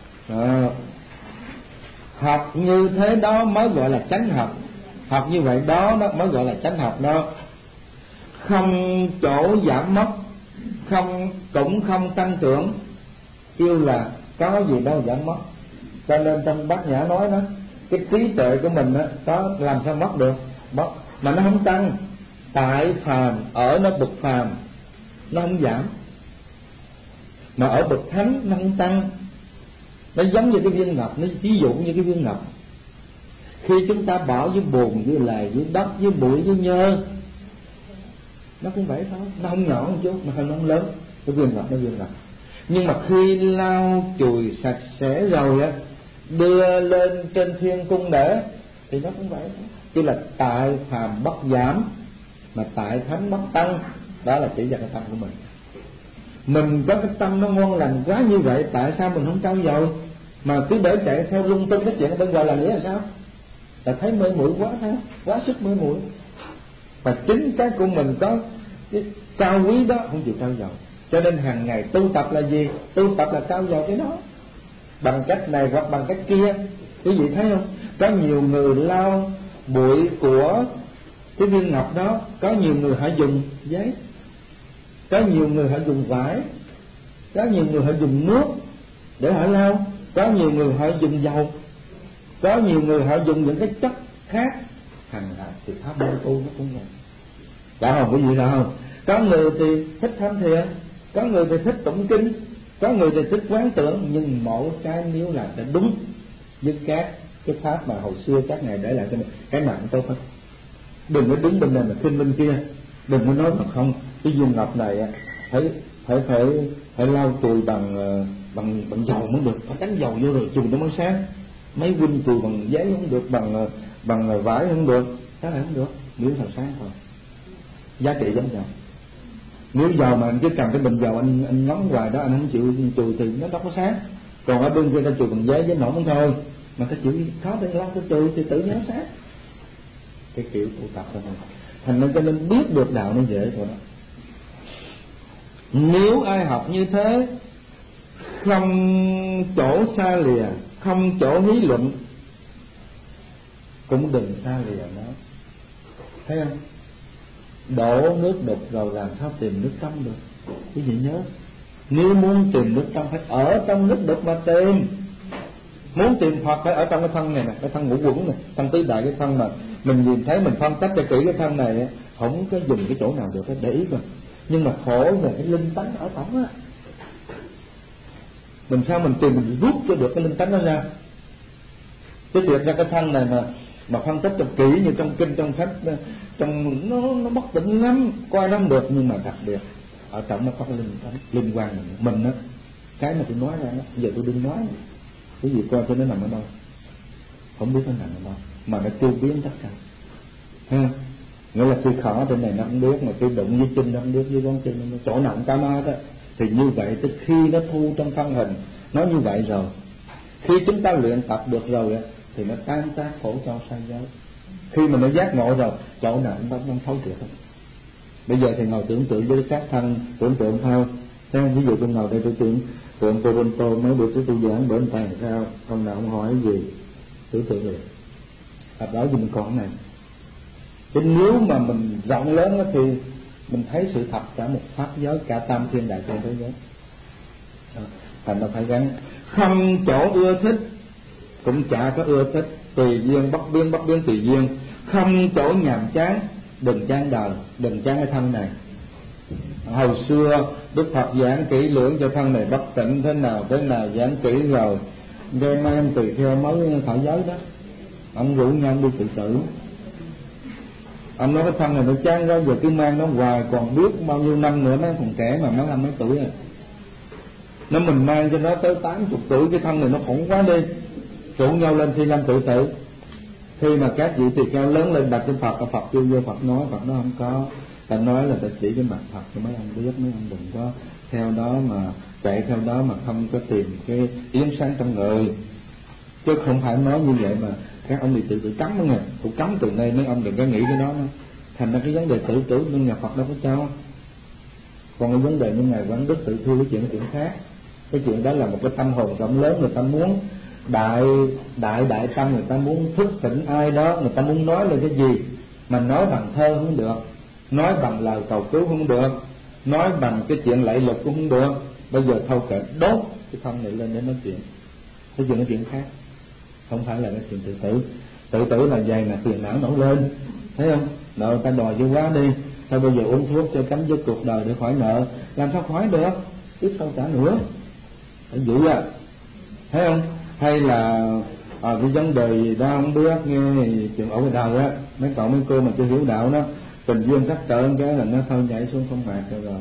Speaker 1: Học như thế đó mới gọi là chánh học. Học như vậy đó mới gọi là chánh học đó. Không chỗ giảm mất, cũng không tăng trưởng, kêu là có gì đâu giảm mất. Cho nên trong Bát Nhã nói đó, cái trí tuệ của mình đó, có làm sao mất được? Mất mà nó không tăng. Tại phàm ở nó bậc phàm nó không giảm, mà ở bậc thánh nó không tăng. Nó giống như cái viên ngọc, nó ví dụ như cái viên ngọc. Khi chúng ta bỏ với bùn, với lầy, với đất, với bụi, với nhơ, nó cũng vậy thôi. Nó không nhỏ một chút, mà nó không lớn. Cái viên ngọc nó viên ngọc. Nhưng mà khi lau chùi sạch sẽ rồi á, đưa lên trên thiên cung để, thì nó cũng vậy thôi. Chứ là tại phàm bất giảm, mà tại thánh bất tăng. Đó là chỉ vào cái tâm của mình. Mình có cái tâm nó ngon lành quá như vậy, tại sao mình không trau dồi, mà cứ để chạy theo lung tung cái chuyện bên ngoài là nghĩa là sao? Là thấy mê muội quá thôi, quá sức mê muội. Và chính cái của mình có cái cao quý đó không chịu trau dồi. Cho nên hàng ngày tu tập là gì? Tu tập là trau dồi cái đó, bằng cách này hoặc bằng cách kia. Quý vị thấy không? Có nhiều người lau bụi của cái viên ngọc đó, có nhiều người họ dùng giấy, có nhiều người họ dùng vải, Có nhiều người họ dùng nước để họ lau, có nhiều người họ dùng dầu, có nhiều người họ dùng những cái chất khác. Thành ra thì pháp môn tu nó cũng vậy. Đã không có gì đâu không? Có người thì thích tham thiền, có người thì thích tụng kinh, có người thì thích quán tưởng, nhưng mỗi cái nếu là để đúng với các cái pháp mà hồi xưa các ngài để lại cho mình, cái nào cũng tốt hết. Đừng có đứng bên này mà khinh bên kia, đừng có nói mà không cái viên ngọc này phải lau chùi bằng dầu mới được, phải đánh dầu vô rồi chùi nó mới sáng. Mấy huynh chùi bằng giấy không được, bằng vải không được, cái này không được, miếng thằng sáng thôi. Giá trị giống dầu. Nếu dầu mà anh cứ cầm cái bình dầu anh ngóng hoài đó, anh không chịu chùi thì nó đâu có sáng. Còn ở bên kia ta chùi bằng giấy nổ thôi, mà ta chịu khó để lo cái chùi thì tự nhiên nó sáng. Cái kiểu tu tập thôi. Thành nên cho nên biết được đạo nó dễ thôi đó. Nếu ai học như thế, không chỗ xa lìa, không chỗ hí luận, cũng đừng xa lìa nó. Thấy không? Đổ nước đục rồi làm sao tìm nước trong được? Quý vị nhớ, nếu muốn tìm nước trong phải ở trong nước đục mà tìm. Muốn tìm Phật phải ở trong cái thân này nè, cái thân ngũ quẩn này, thân tứ đại, cái thân mà mình nhìn thấy, mình phân tích cho kỹ cái thân này, không có dùng cái chỗ nào được, phải để ý coi. Nhưng mà khổ là cái linh tánh ở tổng á. Mình sao mình tìm, mình rút cho được cái linh tánh nó ra. Cái việc ra cái thân này mà phân tích cho kỹ như trong kinh, trong sách, trong nó bất tịnh lắm, coi lắm được, nhưng mà đặc biệt ở trong nó có cái linh tánh liên quan mình á. Cái mà tôi nói ra đó, giờ tôi đừng nói, cái gì coi tôi nó nằm ở đâu, không biết nó nằm ở đâu, mà nó tiêu biến tất cả, ha. Nghĩa là khi khó trên này nó không biết, mà khi đụng với chân nó không biết, với con chân nó chỗ nào cũng cá ma đó. Thì như vậy tức khi nó thu trong thân hình nó như vậy rồi, khi chúng ta luyện tập được rồi thì nó tan tác khổ cho sai giới. Khi mà nó giác ngộ rồi, chỗ nào cũng không thấu triệt hết. Bây giờ thì ngồi tưởng tượng với các thân, tưởng tượng thôi. Ví dụ tôi ngồi đây tôi tưởng tượng Toronto mấy bữa trước tôi giảng bữa anh ta làm sao, ông nào không hỏi gì, tưởng tượng được. Hợp đó thì mình còn này. Chứ nếu mà mình rộng lớn đó thì mình thấy sự thật cả một pháp giới, cả tam thiên đại thiên thế giới. Thành ra phải gắng. Không chỗ ưa thích cũng chả có ưa thích, tùy duyên bất biến tùy duyên. Không chỗ nhàm chán, đừng chán đời, đừng chán cái thân này. Hồi xưa Đức Phật giảng kỹ lưỡng cho thân này bất tịnh thế nào giảng kỹ rồi, rồi mấy em tùy theo mới thọ giới đó, ông rủ nhau đi tự tử. Ông nói cái thân này nó chán đó, giờ cứ mang nó hoài, còn biết bao nhiêu năm nữa nó còn trẻ mà nó 50 tuổi rồi. Nó mình mang cho nó tới 80 tuổi, cái thân này nó khủng quá đi, rủ nhau lên Thi Lâm tự tử. Khi mà các vị tỳ kheo lớn lên đặt cho Phật chưa vô, Phật nói không có. Ta nói là ta chỉ cái mặt Phật cho mấy ông biết, mấy ông đừng có theo đó mà chạy theo đó mà không có tìm cái yếm sáng trong người. Chứ không phải nói như vậy mà các ông đi tự tử cấm đó nghe, cũng cấm từ nay mấy ông đừng có nghĩ cái đó nữa. Thành ra cái vấn đề tự tử bên nhà Phật đâu có cho. Còn cái vấn đề như ngài Quán Đức tự thu cái chuyện khác. Cái chuyện đó là một cái tâm hồn rộng lớn, người ta muốn đại tâm, người ta muốn thức tỉnh ai đó, người ta muốn nói lên cái gì mà nói bằng thơ không được, nói bằng lời cầu cứu không được, nói bằng cái chuyện lạy lục cũng không được. Bây giờ thâu kệ đốt cái thân này lên để nói chuyện, cái chuyện khác, không phải là cái chuyện tự tử. Tự tử là vậy, là phiền não nổi lên, thấy không? Nợ ta đòi dữ quá đi, thôi bây giờ uống thuốc cho chấm dứt cuộc đời để khỏi nợ, làm sao khỏi được, tiếp sau trả nữa, phải dữ à, thấy không? Hay là cái vấn đề gì đó không biết, nghe chuyện ở ngoài đời á, mấy cậu mấy cô mà chưa hiểu đạo đó, tình duyên thắt cỡ cái là nó thôi nhảy xuống không mạc rồi,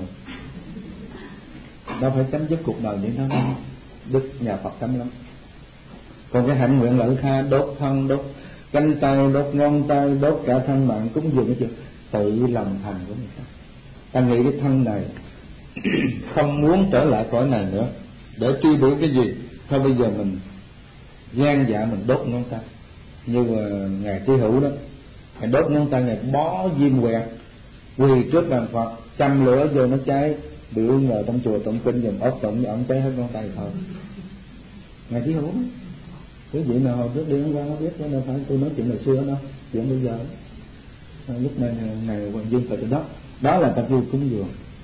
Speaker 1: đâu phải chấm dứt cuộc đời vậy đó. Đức nhà Phật cấm lắm. Còn cái hạnh nguyện lợi tha, đốt thân, đốt cánh tay, đốt ngón tay, đốt cả thân mạng, cúng dường cái chuyện tự lòng thành của người ta. Ta nghĩ cái thân này không muốn trở lại cõi này nữa, để truy đuổi cái gì, thôi bây giờ mình gan dạ mình đốt ngón tay. Như ngài Trí Hữu đó, ngài đốt ngón tay, ngài bó diêm quẹt, quỳ trước bàn Phật, châm lửa vô nó cháy, biểu nhờ trong chùa tụng kinh dùm ốp tụng cho ông cháy hết ngón tay thôi. Ngài Trí Hữu đó. Quý vị nào hồi trước đi hôm qua nó biết, đâu phải tôi nói chuyện ngày xưa đâu, chuyện bây giờ. Lúc này ngày Hoàng Dương phải đó, đó là ta vui cúng dường.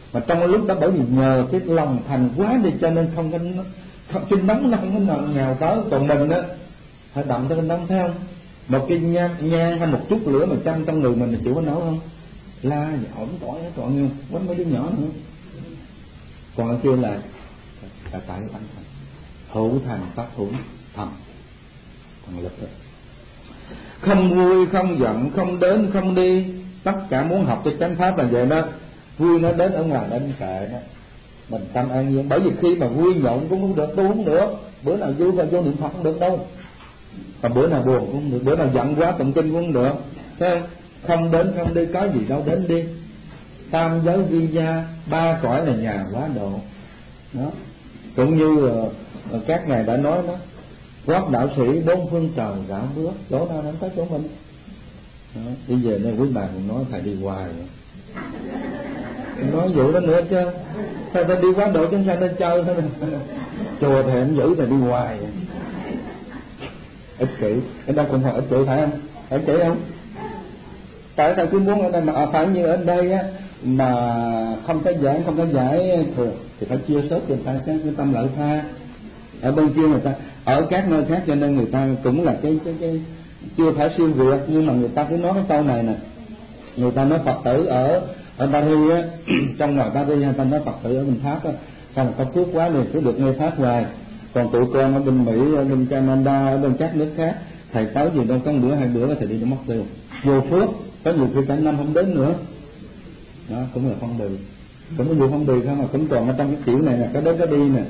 Speaker 1: Mà trong lúc đó bởi vì nhờ cái lòng thành quá đi cho nên không cái nóng nó không có nhào tới. Còn mình á phải đậm tới cái nóng, thấy không? Một cái nhang hay một chút lửa mà trong người mình chịu có nấu không? La ổn tỏi hết trọn không? Quánh mấy đứa nhỏ nữa. Còn kia là tại cái tâm thành hữu thành pháp hữu thầm còn lực rồi. Không vui không giận, không đến không đi, tất cả muốn học cái chánh pháp là vậy đó. Vui nó đến ở ngoài đến kệ đó, mình tâm an nhiên. Bởi vì khi mà vui nhộn cũng không được, tu không được. Bữa nào vui và vô niệm Phật không được đâu, còn bữa nào buồn cũng không được, bữa nào giận quá tụng kinh cũng không được. Thấy không? Không đến không đi, có gì đâu đến đi. Tam giới vi gia, ba cõi là nhà quá độ đó. Cũng như các ngài đã nói đó, gót đạo sĩ bốn phương trời rảo bước, chỗ nào không tới chỗ mình đó. Đi về đây quý bà cũng nói thầy đi hoài rồi. Nói vụ đó nữa chứ sao ta đi quá độ chứ sao ta chơi thôi. Chùa thầy không giữ thầy đi hoài rồi. Ích kỷ, ở đây cũng phải ích kỷ phải không? Ích kỷ không? Tại sao cứ muốn ở đây mà phải như ở đây á, mà không có giải thường thì phải chia sớt cho người ta cái tâm lợi tha. Ở bên kia người ta ở các nơi khác cho nên người ta cũng là cái chưa phải siêu việt, nhưng mà người ta cứ nói cái câu này nè. Người ta nói Phật tử ở Paris á, trong ngoài Paris người ta nói Phật tử ở bên Pháp á, sao mà có phước quá thì cứ được nghe Pháp hoài. Còn tụi con ở bên Mỹ, ở bên Canada, ở bên các nước khác, thầy tới gì đâu có một bữa hai bữa thầy đi nó mất tiêu, vô phước, có nhiều khi cả năm không đến nữa. Đó cũng là phong bì, cũng có vụ phong bì không, mà cũng còn ở trong cái kiểu này nè, cái đến cái đi nè.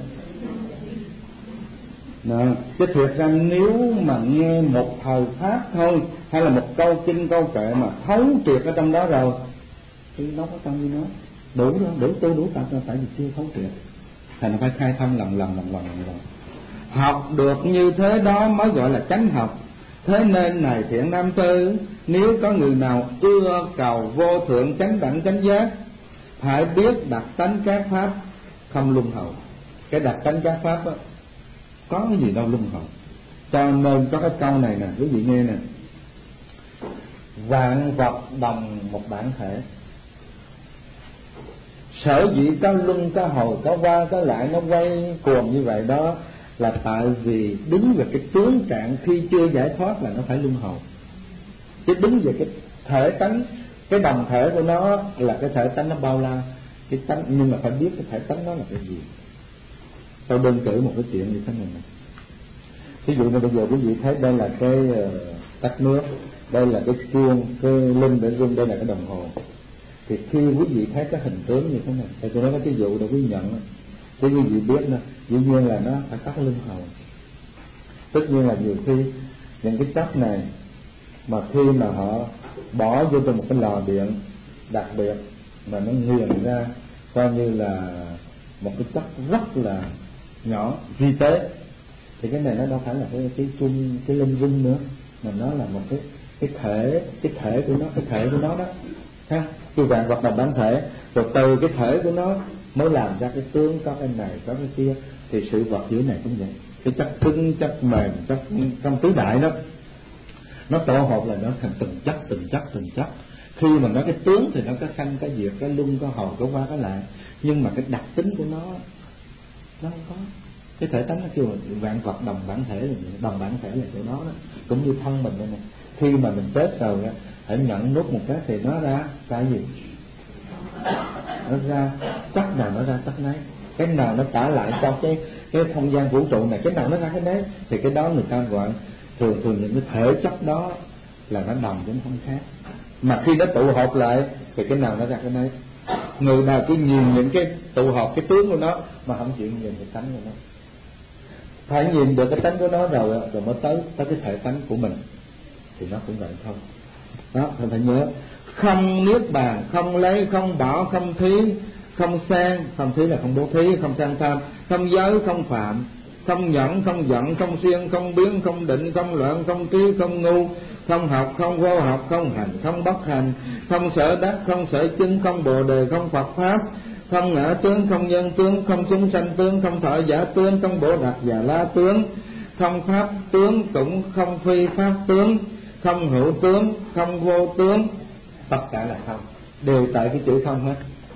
Speaker 1: Đó. Chứ thiệt ra nếu mà nghe một thời pháp thôi, hay là một câu kinh câu kệ mà thấu triệt ở trong đó rồi thì nó có trong như nó đủ rồi, đủ tu đủ tập rồi, tại vì chưa thấu triệt. Thành nó phải khai thông lần. Học được như thế đó mới gọi là chánh học. Thế nên này thiện nam tư, nếu có người nào ưa cầu vô thượng chánh đẳng chánh giác, phải biết đặt tánh các pháp không luân hồi. Cái đặt tánh các pháp đó, có cái gì đâu luân hồi. Cho nên có cái câu này nè, quý vị nghe nè: vạn vật đồng một bản thể. Sở dĩ có luân có hồi, có qua có lại, nó quay cuồng như vậy đó là tại vì đứng về cái tướng trạng khi chưa giải thoát là nó phải luân hồi. Chứ đứng về cái thể tánh, cái đồng thể của nó là cái thể tánh nó bao la cái tánh, nhưng mà phải biết cái thể tánh đó là cái gì. Tôi đơn cử một cái chuyện như thế này nè. Ví dụ như bây giờ quý vị thấy đây là cái tắt nước, đây là cái chuông, cái linh để rung, đây là cái đồng hồ. Thì khi quý vị thấy cái hình tướng như thế này, thì tôi nói cái vụ để quý vị nhận, chứ quý vị biết nè, dĩ nhiên là nó phải có cái linh hồn. Tất nhiên là nhiều khi những cái chất này mà khi mà họ bỏ vô trong một cái lò điện đặc biệt mà nó nghiền ra coi như là một cái chất rất là nhỏ vi tế, thì cái này nó đâu phải là cái chung cái linh rung nữa, mà nó là một cái thể của nó đó, ha. Cái vạn vật đồng bản thể, rồi từ cái thể của nó mới làm ra cái tướng, có cái này có cái kia. Thì sự vật dưới này cũng vậy, cái chất cứng, chất mềm, chất trong tứ đại đó, nó tổ hợp là nó thành từng chất. Khi mà nói cái tướng thì nó có sanh, có diệt, có luân, có hồi, có qua, có lại, nhưng mà cái đặc tính của nó không có. Cái thể tánh nó kêu là vạn vật đồng bản thể, đồng bản thể là chỗ nó đó. Cũng như thân mình đây này, khi mà mình chết rồi hãy nhận nút một cái thì nó ra cái gì? Nó ra chất nào, nó ra chất nấy. Cái nào nó trả lại trong cái không gian vũ trụ này, cái nào nó ra cái đấy, thì cái đó người ta gọi thường những cái thể chất đó là nó đồng chứ không khác. Mà khi nó tụ họp lại thì cái nào nó ra cái đấy. Người nào cứ nhìn những cái tụ họp cái tướng của nó mà không chịu nhìn cái tánh của nó. Phải nhìn được cái tánh của nó rồi mới tới cái thể tánh của mình, thì nó cũng vậy thôi. Đó, phải nhớ. Không niết bàn, không lấy, không bỏ, không thí, không sang, không thí là không bố thí, không sang tham, không giới, không phạm, không nhẫn, không giận, không siêng, không biến, không định, không loạn, không trí, không ngu, không học, không vô học, không hành, không bất hành, không sở đắc, không sở chứng, không bồ đề, không Phật pháp, không ngã tướng, không nhân tướng, không chúng sanh tướng, không thọ giả tướng, không bổ đặc và la tướng, không pháp tướng, cũng không phi pháp tướng, không hữu tướng, không vô tướng. Tất cả là không, đều tại cái chữ không hết.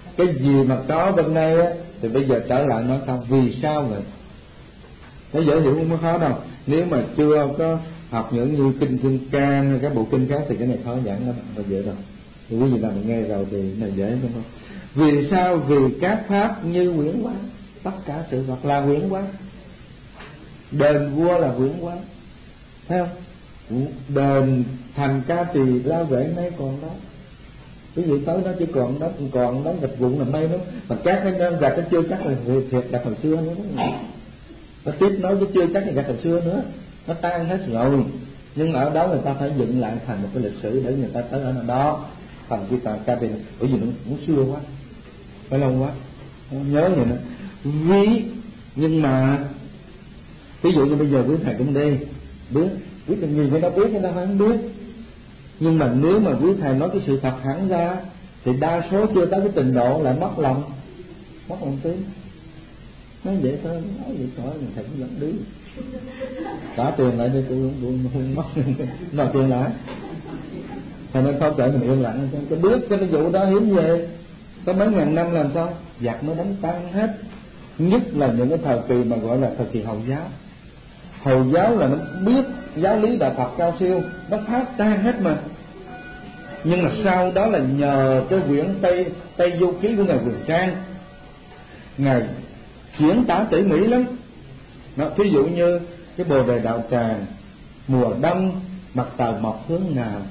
Speaker 1: Cái gì mà có bên đây á thì bây giờ trở lại nói sao, vì sao vậy? Nó dễ hiểu, không có khó đâu. Nếu mà chưa có học những như kinh Kim Cang hay các bộ kinh khác thì cái này khó giảng lắm, không dễ đâu. Thì quý vị nào mà nghe rồi thì này dễ đúng không? Vì sao? Vì các pháp như huyễn hóa, tất cả sự vật là huyễn hóa. Đền vua là huyễn hóa, thấy không? Đền thành Ca Trì La Vệ nay còn đó, quý vị tới đó chỉ còn đó gạch vụn là mây đó, mà các cái gạch nó chưa chắc là thiệt gạch hồi xưa nữa đó. Nó tiếp nối chứ chưa chắc là gạch hồi xưa nữa, nó tan hết rồi. Nhưng ở đó người ta phải dựng lại thành một cái lịch sử để người ta tới ở đó thành cái Ca Trì, bởi vì nó xưa quá, phải lâu quá, nhớ vậy nữa. Nhưng mà ví dụ như bây giờ quý thầy cũng đi biết cái gì cái nó biết, cái nó không biết. Nhưng mà nếu mà quý thầy nói cái sự thật hẳn ra thì đa số chưa tới cái trình độ lại mất lòng tin. Nói vậy thôi, nói vậy thôi, mình thầy cũng dẫn đi trả tiền lại đi, tôi không mất nào tiền lại. Thành nên không kể mình yên lặng, cái biết cái vụ đó hiếm về có mấy ngàn năm làm sao giặc nó đánh tan hết. Nhất là những cái thời kỳ mà gọi là thời kỳ Hồi giáo. Hồi giáo là nó biết giáo lý Đạo Phật cao siêu, nó phá tan hết mà. Nhưng mà sau đó là nhờ cái quyển Tây Du Ký của ngài Huyền Trang, ngài diễn tả tỉ mỉ lắm. Ví dụ như cái Bồ Đề Đạo Tràng, mùa đông mặt trời mọc hướng nào,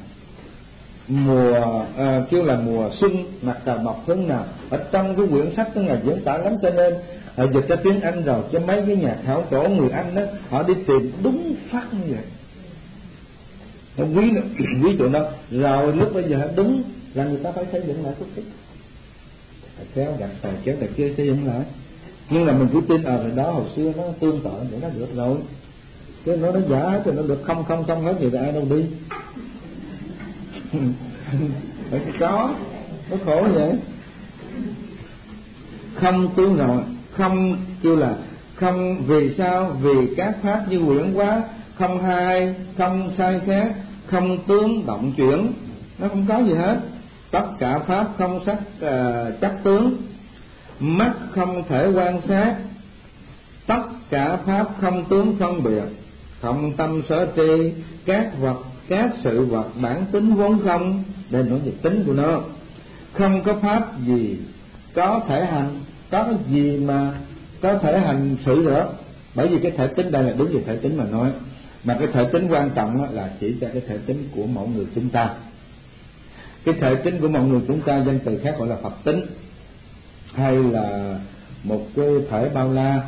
Speaker 1: kêu là mùa xuân mặt trời mọc hướng nào. Ở trong cái quyển sách đó ngài diễn tả lắm, cho nên dịch ra tiếng Anh rồi cho mấy cái nhà khảo cổ người Anh đó họ đi tìm đúng phát như vậy. Nó quý tụi nó rồi lúc bây giờ đúng là người ta phải xây dựng lại chút ít, kéo gạch tài kéo tài kia xây dựng lại. Nhưng mà mình cứ tin rồi đó hồi xưa nó tương tự để nó được rồi, cái nó giả hết rồi, nó được không hết thì ai đâu đi. Phải có, nó khổ vậy. Không tương rồi, không kêu là không. Vì sao? Vì các pháp như huyễn hóa, không hai, không sai khác, không tướng động chuyển, nó không có gì hết. Tất cả pháp không sắc chấp tướng, mắt không thể quan sát, tất cả pháp không tướng phân biệt, không tâm sở tri, các vật các sự vật bản tính vốn không. Đây nói về tính của nó. Không có pháp gì có thể hành, có cái gì mà có thể hành sự nữa. Bởi vì cái thể tính đây là đúng về thể tính mà nói, mà cái thể tính quan trọng là chỉ cho cái thể tính của mỗi người chúng ta. Cái thể tính của mọi người chúng ta danh từ khác gọi là Phật tính, hay là một cái thể bao la.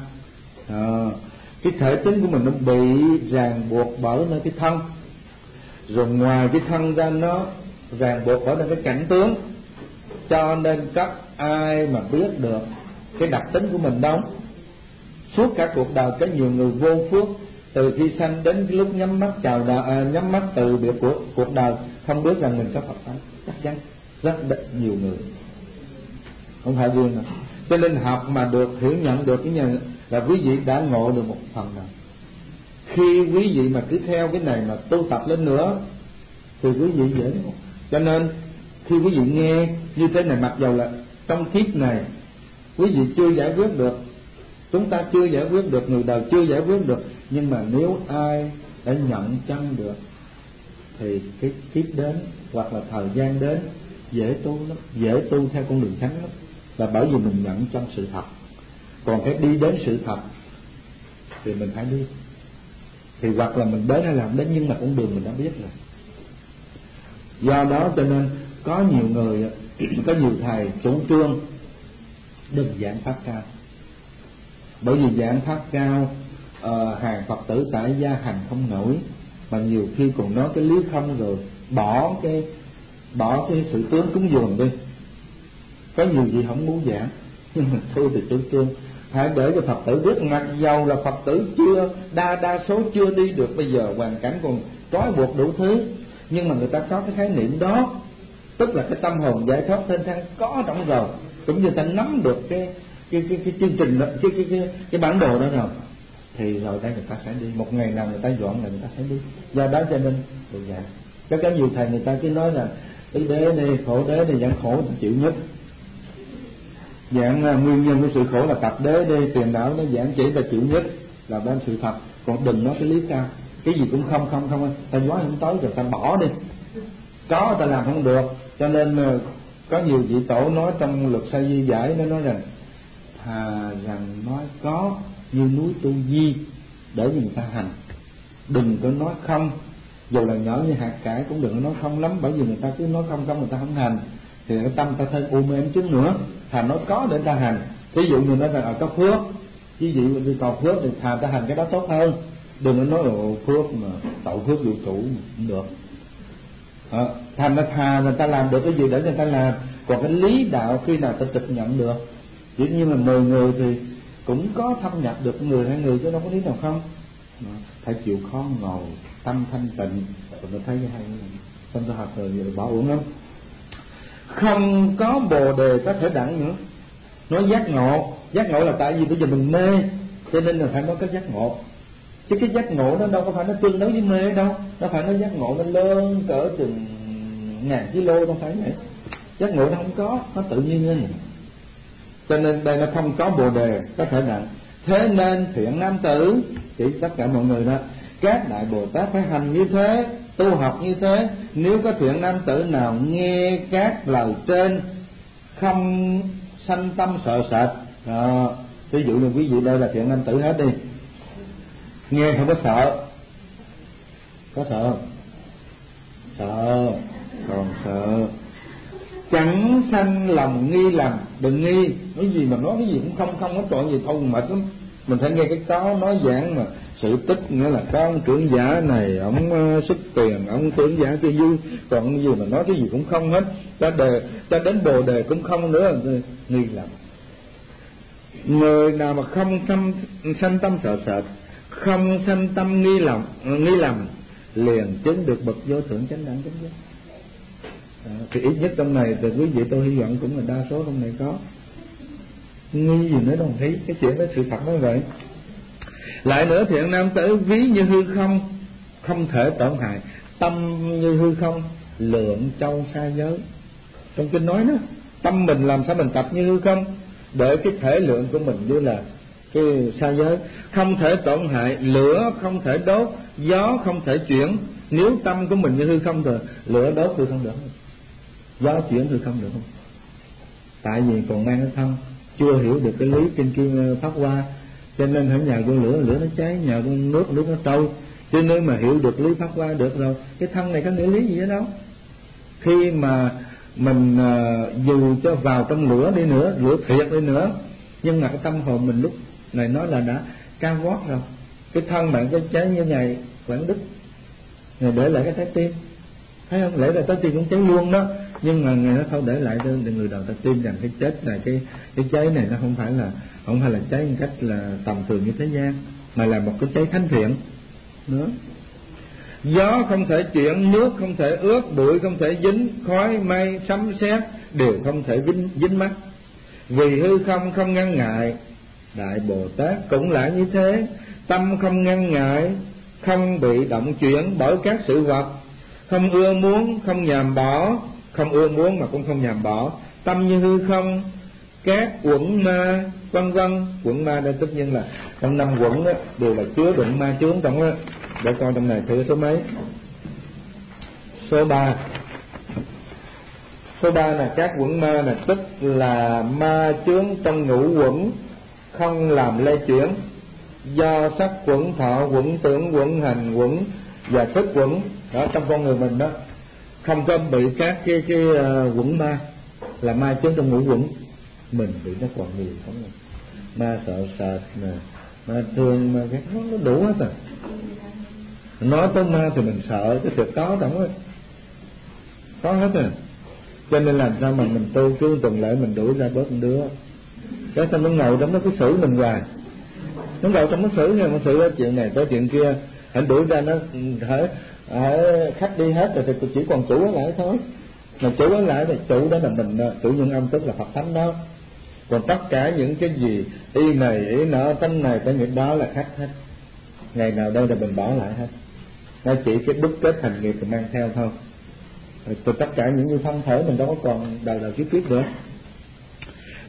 Speaker 1: Cái thể tính của mình nó bị ràng buộc bởi nơi cái thân, rồi ngoài cái thân ra nó ràng buộc bởi nơi cái cảnh tướng. Cho nên các ai mà biết được cái đặc tính của mình đâu. Suốt cả cuộc đời có nhiều người vô phước, từ khi sanh đến cái lúc nhắm mắt chào đời, nhắm mắt từ biệt của cuộc đời không biết rằng mình có Phật tánh, chắc chắn rất nhiều người, không phải riêng đâu. Cho nên học mà được hiểu nhận được cái này là quý vị đã ngộ được một phần nào. Khi quý vị mà cứ theo cái này mà tu tập lên nữa thì quý vị dễ. Cho nên khi quý vị nghe như thế này, mặc dầu là trong kiếp này quý vị chưa giải quyết được, chúng ta chưa giải quyết được, người đời chưa giải quyết được, nhưng mà nếu ai đã nhận chân được thì cái kiếp đến hoặc là thời gian đến dễ tu lắm, dễ tu theo con đường thánh lắm. Là bởi vì mình nhận chân sự thật. Còn cái đi đến sự thật thì mình phải đi, thì hoặc là mình đến hay làm đến, nhưng mà con đường mình đã biết rồi. Do đó cho nên có nhiều người, có nhiều thầy chủ trương đừng giảng pháp cao, bởi vì giảng pháp cao hàng Phật tử tại gia hành không nổi, mà nhiều khi còn nói cái lý không rồi bỏ cái sự tướng cúng dường đi. Có nhiều gì không muốn giảng, nhưng mà thôi thì chủ trương hãy để cho Phật tử biết, mặc dầu là Phật tử chưa đa số chưa đi được, bây giờ hoàn cảnh còn trói buộc đủ thứ, nhưng mà người ta có cái khái niệm đó, tức là cái tâm hồn giải thoát thanh thang có trong rồi, cũng như ta nắm được cái chương trình đó, cái bản đồ đó rồi, thì rồi đây người ta sẽ đi. Một ngày nào người ta dọn là người ta sẽ đi. Do đó cho nên được vậy. Có nhiều thầy người ta cứ nói là cái đế này khổ, đế này giảng khổ chịu nhất. Giảng nguyên nhân của sự khổ là tập đế đi, tiền não nó giảng chỉ là chịu nhất là bên sự thật, còn đừng nói cái lý cao. Cái gì cũng không, ta nói không tới rồi ta bỏ đi, có ta làm không được. Cho nên có nhiều vị tổ nói trong luật sa di giải, nó nói rằng thà rằng nói có như núi Tu Di để người ta hành, đừng có nói không. Dù là nhỏ như hạt cải cũng đừng có nói không lắm, bởi vì người ta cứ nói không người ta không hành thì cái tâm ta thêm u mê chút nữa. Thà nói có để ta hành. Ví dụ như nói rằng có phước, chứ vị đi cầu phước thì thà ta hành cái đó tốt hơn. Đừng có nói là phước mà tậu phước vũ trụ cũng được. Thành ra thà người ta làm được cái gì để người ta làm. Còn cái lý đạo khi nào ta trực nhận được. Chỉ như là 10 người thì cũng có thâm nhập được 10 2 người chứ đâu có lý nào không. Phải chịu khó ngồi tâm thanh tịnh rồi mới thấy cái hay. Tâm ta học rồi bỏ uổng lắm. Không có bồ đề có thể đặng nữa. Nói giác ngộ là tại vì bây giờ mình mê, cho nên là phải nói cái giác ngộ. Chứ cái giác ngộ nó đâu có phải nó tương đối với mê đâu. Nó phải nói giác ngộ nó lớn cỡ chừng 1000 kg, không phải vậy. Giác ngộ nó không có, nó tự nhiên như vậy. Cho nên đây nó không có bồ đề có thể đặng. Thế nên thiện nam tử, chỉ tất cả mọi người đó, các đại Bồ Tát phải hành như thế, tu học như thế. Nếu có thiện nam tử nào nghe các lời trên không sanh tâm sợ sệt, ví dụ như quý vị đây là thiện nam tử hết đi, nghe không có sợ, có sợ không? Sợ, còn sợ. Chẳng sanh lòng nghi lầm, đừng nghi. Nói gì mà nói cái gì cũng không có tội gì, thôi mệt lắm. Mình phải nghe cái có nói giảng mà sự tích, nghĩa là có ông trưởng giả này ông xuất tiền, ông trưởng giả kia vui, còn cái gì mà nói cái gì cũng không hết. Ta đến bồ đề cũng không nữa, nghi lầm. Người nào mà không sanh tâm sợ sệt, không sanh tâm nghi lầm, liền chứng được bậc vô thượng chánh đẳng chánh giác. Thì ít nhất trong này từ quý vị tôi hy vọng cũng là đa số trong này có. Nghi gì nữa đâu thấy, cái chuyện đó sự thật nói vậy. Lại nữa thiện nam tử ví như hư không, không thể tổn hại. Tâm như hư không, lượng châu xa giới. Trong kinh nói đó, tâm mình làm sao mình tập như hư không, để cái thể lượng của mình như là cái xa giới. Không thể tổn hại, lửa không thể đốt, gió không thể chuyển. Nếu tâm của mình như hư không rồi, lửa đốt hư không được, gió chuyển hư không được không? Tại vì còn mang cái thân, chưa hiểu được cái lý kinh kim pháp hoa, cho nên hãy nhào vô lửa, lửa nó cháy, nhào vô nước, nước nó trôi. Chứ nếu mà hiểu được lý pháp hoa được rồi, cái thân này có nghĩa lý gì ở đâu. Khi mà mình dù cho vào trong lửa đi nữa, lửa thiệt đi nữa, nhưng mà cái tâm hồn mình lúc này nói là đã cao vót rồi. Cái thân bạn cái cháy như ngày Quảng Đức, ngày để lại cái trái tim, thấy không? Lẽ ra trái tim cũng cháy luôn đó, nhưng mà ngày nó không để lại cho người đời ta tin rằng cái chết này, cái cháy này nó không phải là cháy một cách là tầm thường như thế gian, mà là một cái cháy thánh thiện nữa. Gió không thể chuyển, nước không thể ướt, bụi không thể dính, khói mây sấm sét đều không thể dính mắt. Vì hư không không ngăn ngại, đại Bồ Tát cũng lại như thế. Tâm không ngăn ngại, không bị động chuyển bởi các sự vật, không ưa muốn, không nhàm bỏ, không ưa muốn mà cũng không nhàm bỏ. Tâm như hư không, các quẩn ma vân vân. Quẩn ma đây tất nhiên là trong 5 quẩn đó, đều là chứa đựng ma chướng trong đó. Để coi trong này thử số mấy. Số 3. Số 3 là các quẩn ma, là tức là ma chướng trong ngũ quẩn, không làm lây chuyển, do sắc quẩn, thọ quẩn, tưởng quẩn, hành quẩn và thức quẩn. Đó, trong con người mình đó không có bị các cái quẩn ma, là ma chướng trong ngũ quẩn. Mình bị nó còn nhiều không? Ma sợ sệt nè, ma thương, ma ghét, nó đủ hết rồi. Nói tới ma thì mình sợ, cái việc có đâu á, có hết rồi. Cho nên làm sao mà mình tu cứ tuần lễ mình đuổi ra bớt một đứa, cái sao nó ngồi trong nó cứ xử mình hoài, nó ngồi trong nó xử nha, nó xử chuyện này tới chuyện kia, anh đuổi ra nó khách đi hết rồi thì chỉ còn chủ ở lại thôi. Mà chủ ở lại thì chủ đó là mình, chủ nhân âm tức là Phật Thánh đó. Còn tất cả những cái gì y này y nọ tánh này tánh nghiệp đó là khách hết, ngày nào đây là mình bỏ lại hết. Nó chỉ cái đúc kết thành nghiệp thì mang theo thôi. Rồi tất cả những như thân thể mình đâu có còn đời kiếp nữa.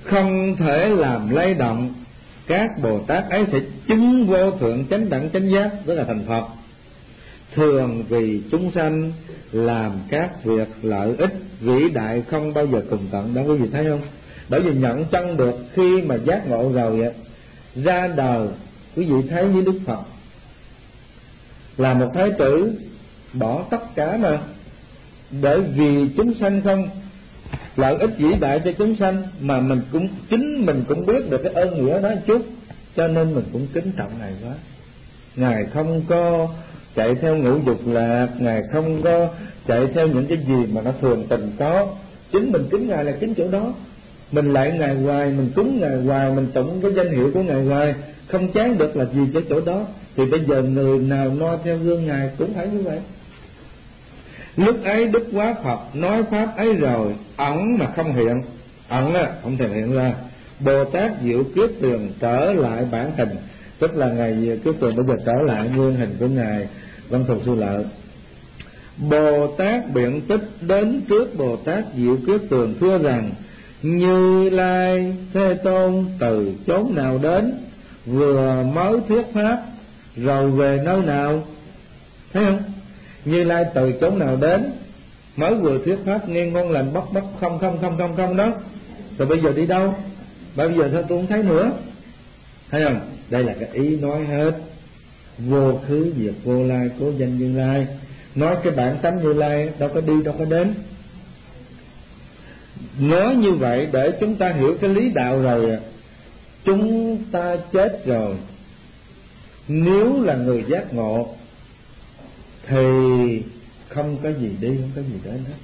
Speaker 1: không thể làm lay động, các Bồ Tát ấy sẽ chứng vô thượng chánh đẳng chánh giác, tức là thành Phật. Thường vì chúng sanh làm các việc lợi ích vĩ đại không bao giờ cùng tận. Đó quý vị thấy không? Bởi vì nhận chân được khi mà giác ngộ rồi ra đời, quý vị thấy với Đức Phật là một thái tử bỏ tất cả mà để vì chúng sanh không, lợi ích vĩ đại cho chúng sanh, mà chính mình cũng biết được cái ơn nghĩa đó một chút, cho nên mình cũng kính trọng Ngài quá. Ngài không có chạy theo ngũ dục lạc, Ngài không có chạy theo những cái gì mà nó thường tình có. Chính mình kính Ngài là kính chỗ đó. Mình lại Ngài hoài, mình cúng Ngài hoài, mình tụng cái danh hiệu của Ngài hoài, không chán được là gì cho chỗ đó. Thì bây giờ người nào noi theo gương Ngài cũng phải như vậy. Lúc ấy Đức Quá Phật nói pháp ấy rồi, ẩn mà không hiện, ẩn không thể hiện ra. Bồ Tát Diệu Kiết Tường trở lại bản hình, tức là Ngài Diệu Kiết Tường bây giờ trở lại nguyên hình của Ngài Văn Thù Sư Lợi. Bồ Tát Biện Tích đến trước Bồ Tát Diệu Kiết Tường thưa rằng: Như Lai Thế Tôn từ chốn nào đến, vừa mới thuyết pháp rồi về nơi nào? Thấy không? Như Lai từ chốn nào đến, mới vừa thuyết pháp nghe ngon lành bắp bắp không đó, rồi bây giờ đi đâu? Bây giờ thôi tôi không thấy nữa. Thấy không? Đây là cái ý nói hết. Vô khứ diệt vô lai, cố danh Như Lai. Nói cái bản tánh Như Lai đâu có đi đâu có đến. Nói như vậy để chúng ta hiểu cái lý đạo rồi. Chúng ta chết rồi, nếu là người giác ngộ thì không có gì đi, không có gì đến hết.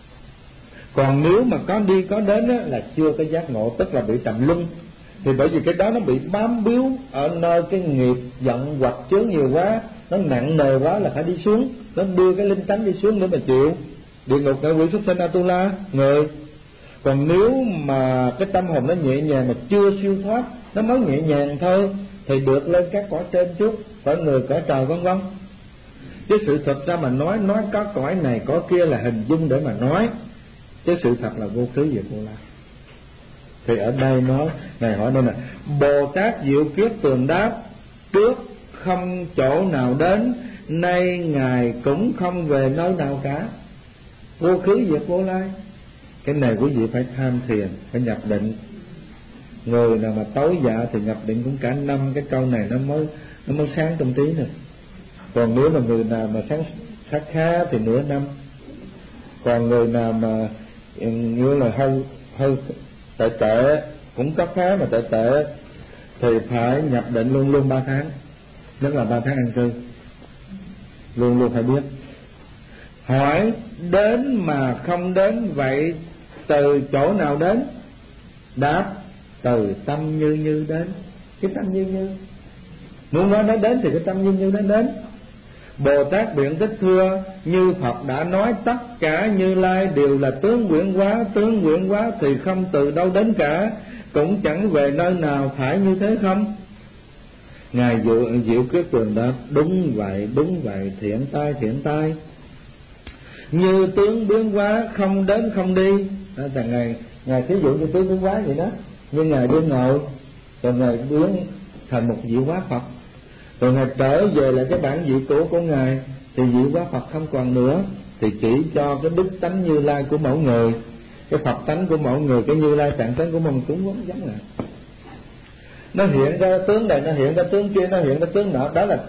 Speaker 1: Còn nếu mà có đi có đến là chưa có giác ngộ, tức là bị trầm luân. Thì bởi vì cái đó nó bị bám víu ở nơi cái nghiệp giận hoặc chướng nhiều quá, nó nặng nề quá là phải đi xuống. Nó đưa cái linh tánh đi xuống để mà chịu địa ngục, ngạ quỷ, súc sanh, Atula, người. Còn nếu mà cái tâm hồn nó nhẹ nhàng mà chưa siêu thoát, nó mới nhẹ nhàng thôi, thì được lên các cõi trên chút, cõi người, cõi trời vân vân. Chứ sự thật ra mà nói có cõi này cõi kia là hình dung để mà nói, chứ sự thật là vô khứ diệt vô lai. Thì ở đây Ngài hỏi đây là Bồ Tát Diệu Kiết Tường đáp: Trước không chỗ nào đến, nay Ngài cũng không về nơi nào cả. Vô khứ diệt vô lai. Cái này quý vị phải tham thiền, phải nhập định. Người nào mà tối dạ thì nhập định cũng cả năm. Cái câu này nó mới sáng trong trí này. Còn nếu mà người nào mà sáng khá thì nửa năm. Còn người nào mà như là hơi tệ cũng có khá mà tệ thì phải nhập định luôn 3 tháng, tức là 3 tháng an cư, luôn phải biết. Hỏi đến mà không đến, vậy từ chỗ nào đến? Đáp: từ tâm như đến. Cái tâm như muốn nói nó đến thì cái tâm như nó đến. Bồ Tát Biện Tích thưa: Như Phật đã nói tất cả Như Lai đều là tướng quyển hóa thì không từ đâu đến cả, cũng chẳng về nơi nào, phải như thế không? Ngài Diệu Kiết Tường đáp: Đúng vậy, thiện tai. Như tướng biến hóa, không đến không đi. Đó là Ngài thí dụ như tướng biến hóa vậy đó. Như Ngài đương ngồi, rồi Ngài biến thành một vị hóa Phật, rồi Ngài trở về lại cái bản vị cũ của Ngài, thì vị hóa Phật không còn nữa, thì chỉ cho cái đức tánh Như Lai của mỗi người, cái Phật tánh của mỗi người, cái Như Lai trạng tánh của mình cũng giống giống này. Nó hiện ra tướng này, nó hiện ra tướng kia, nó hiện ra tướng nọ. Đó là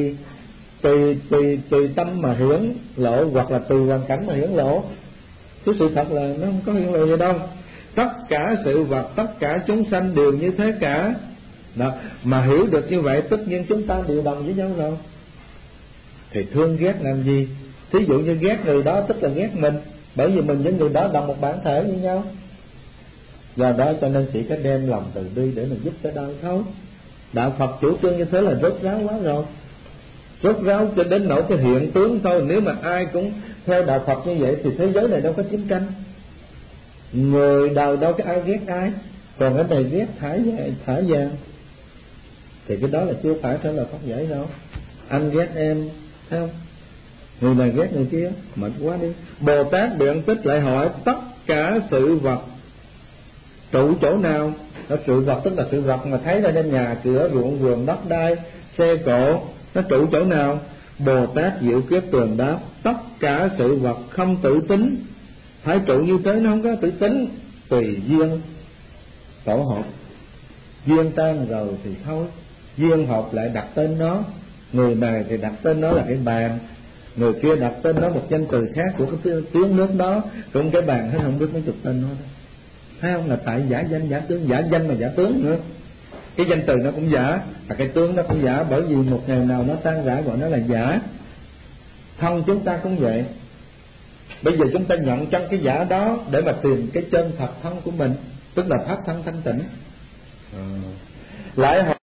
Speaker 1: tùy tâm mà hiển lộ, hoặc là tùy hoàn cảnh mà hiển lộ. Chứ sự thật là nó không có hiển lộ gì đâu. Tất cả sự vật, tất cả chúng sanh đều như thế cả. Đó. Mà hiểu được như vậy, tất nhiên chúng ta đều đồng với nhau rồi. Thì thương ghét làm gì? Thí dụ như ghét người đó tức là ghét mình, bởi vì mình với người đó đồng một bản thể với nhau. Do đó cho nên chỉ có đem lòng từ bi để mình giúp cho đời thôi. Đạo Phật chủ trương như thế là rốt ráo quá rồi. Rốt ráo cho đến nỗi cái hiện tướng thôi. Nếu mà ai cũng theo đạo Phật như vậy thì thế giới này đâu có chiến tranh, người đời đâu có ai ghét ai. Còn cái này ghét thả vàng thì cái đó là chưa phải trở là Phật dạy đâu. Anh ghét em, thấy không? Người này ghét người kia, mệt quá đi. Bồ Tát Biện Tích lại hỏi: Tất cả sự vật trụ chỗ nào? Nó sự vật tức là sự vật mà thấy ra trên nhà cửa ruộng vườn đất đai xe cộ. Nó trụ chỗ nào? Bồ Tát Diệu Kiết tường đáp: tất cả sự vật không tự tính. Phải trụ như thế, nó không có tự tính, tùy duyên tổ hợp. Duyên tan rồi thì thôi, duyên hợp lại đặt tên nó. Người này thì đặt tên nó là cái bàn, người kia đặt tên nó một danh từ khác của cái tiếng nước đó. Cũng cái bàn hết không biết mấy chục tên nó đó. Thấy không? Là tại giả danh giả tướng, giả danh mà giả tướng nữa. Cái danh từ nó cũng giả, và cái tướng nó cũng giả, bởi vì một ngày nào nó tan rã gọi nó là giả. Thân chúng ta cũng vậy. Bây giờ chúng ta nhận trong cái giả đó để mà tìm cái chân thật thân của mình, tức là pháp thân thanh tịnh. Lại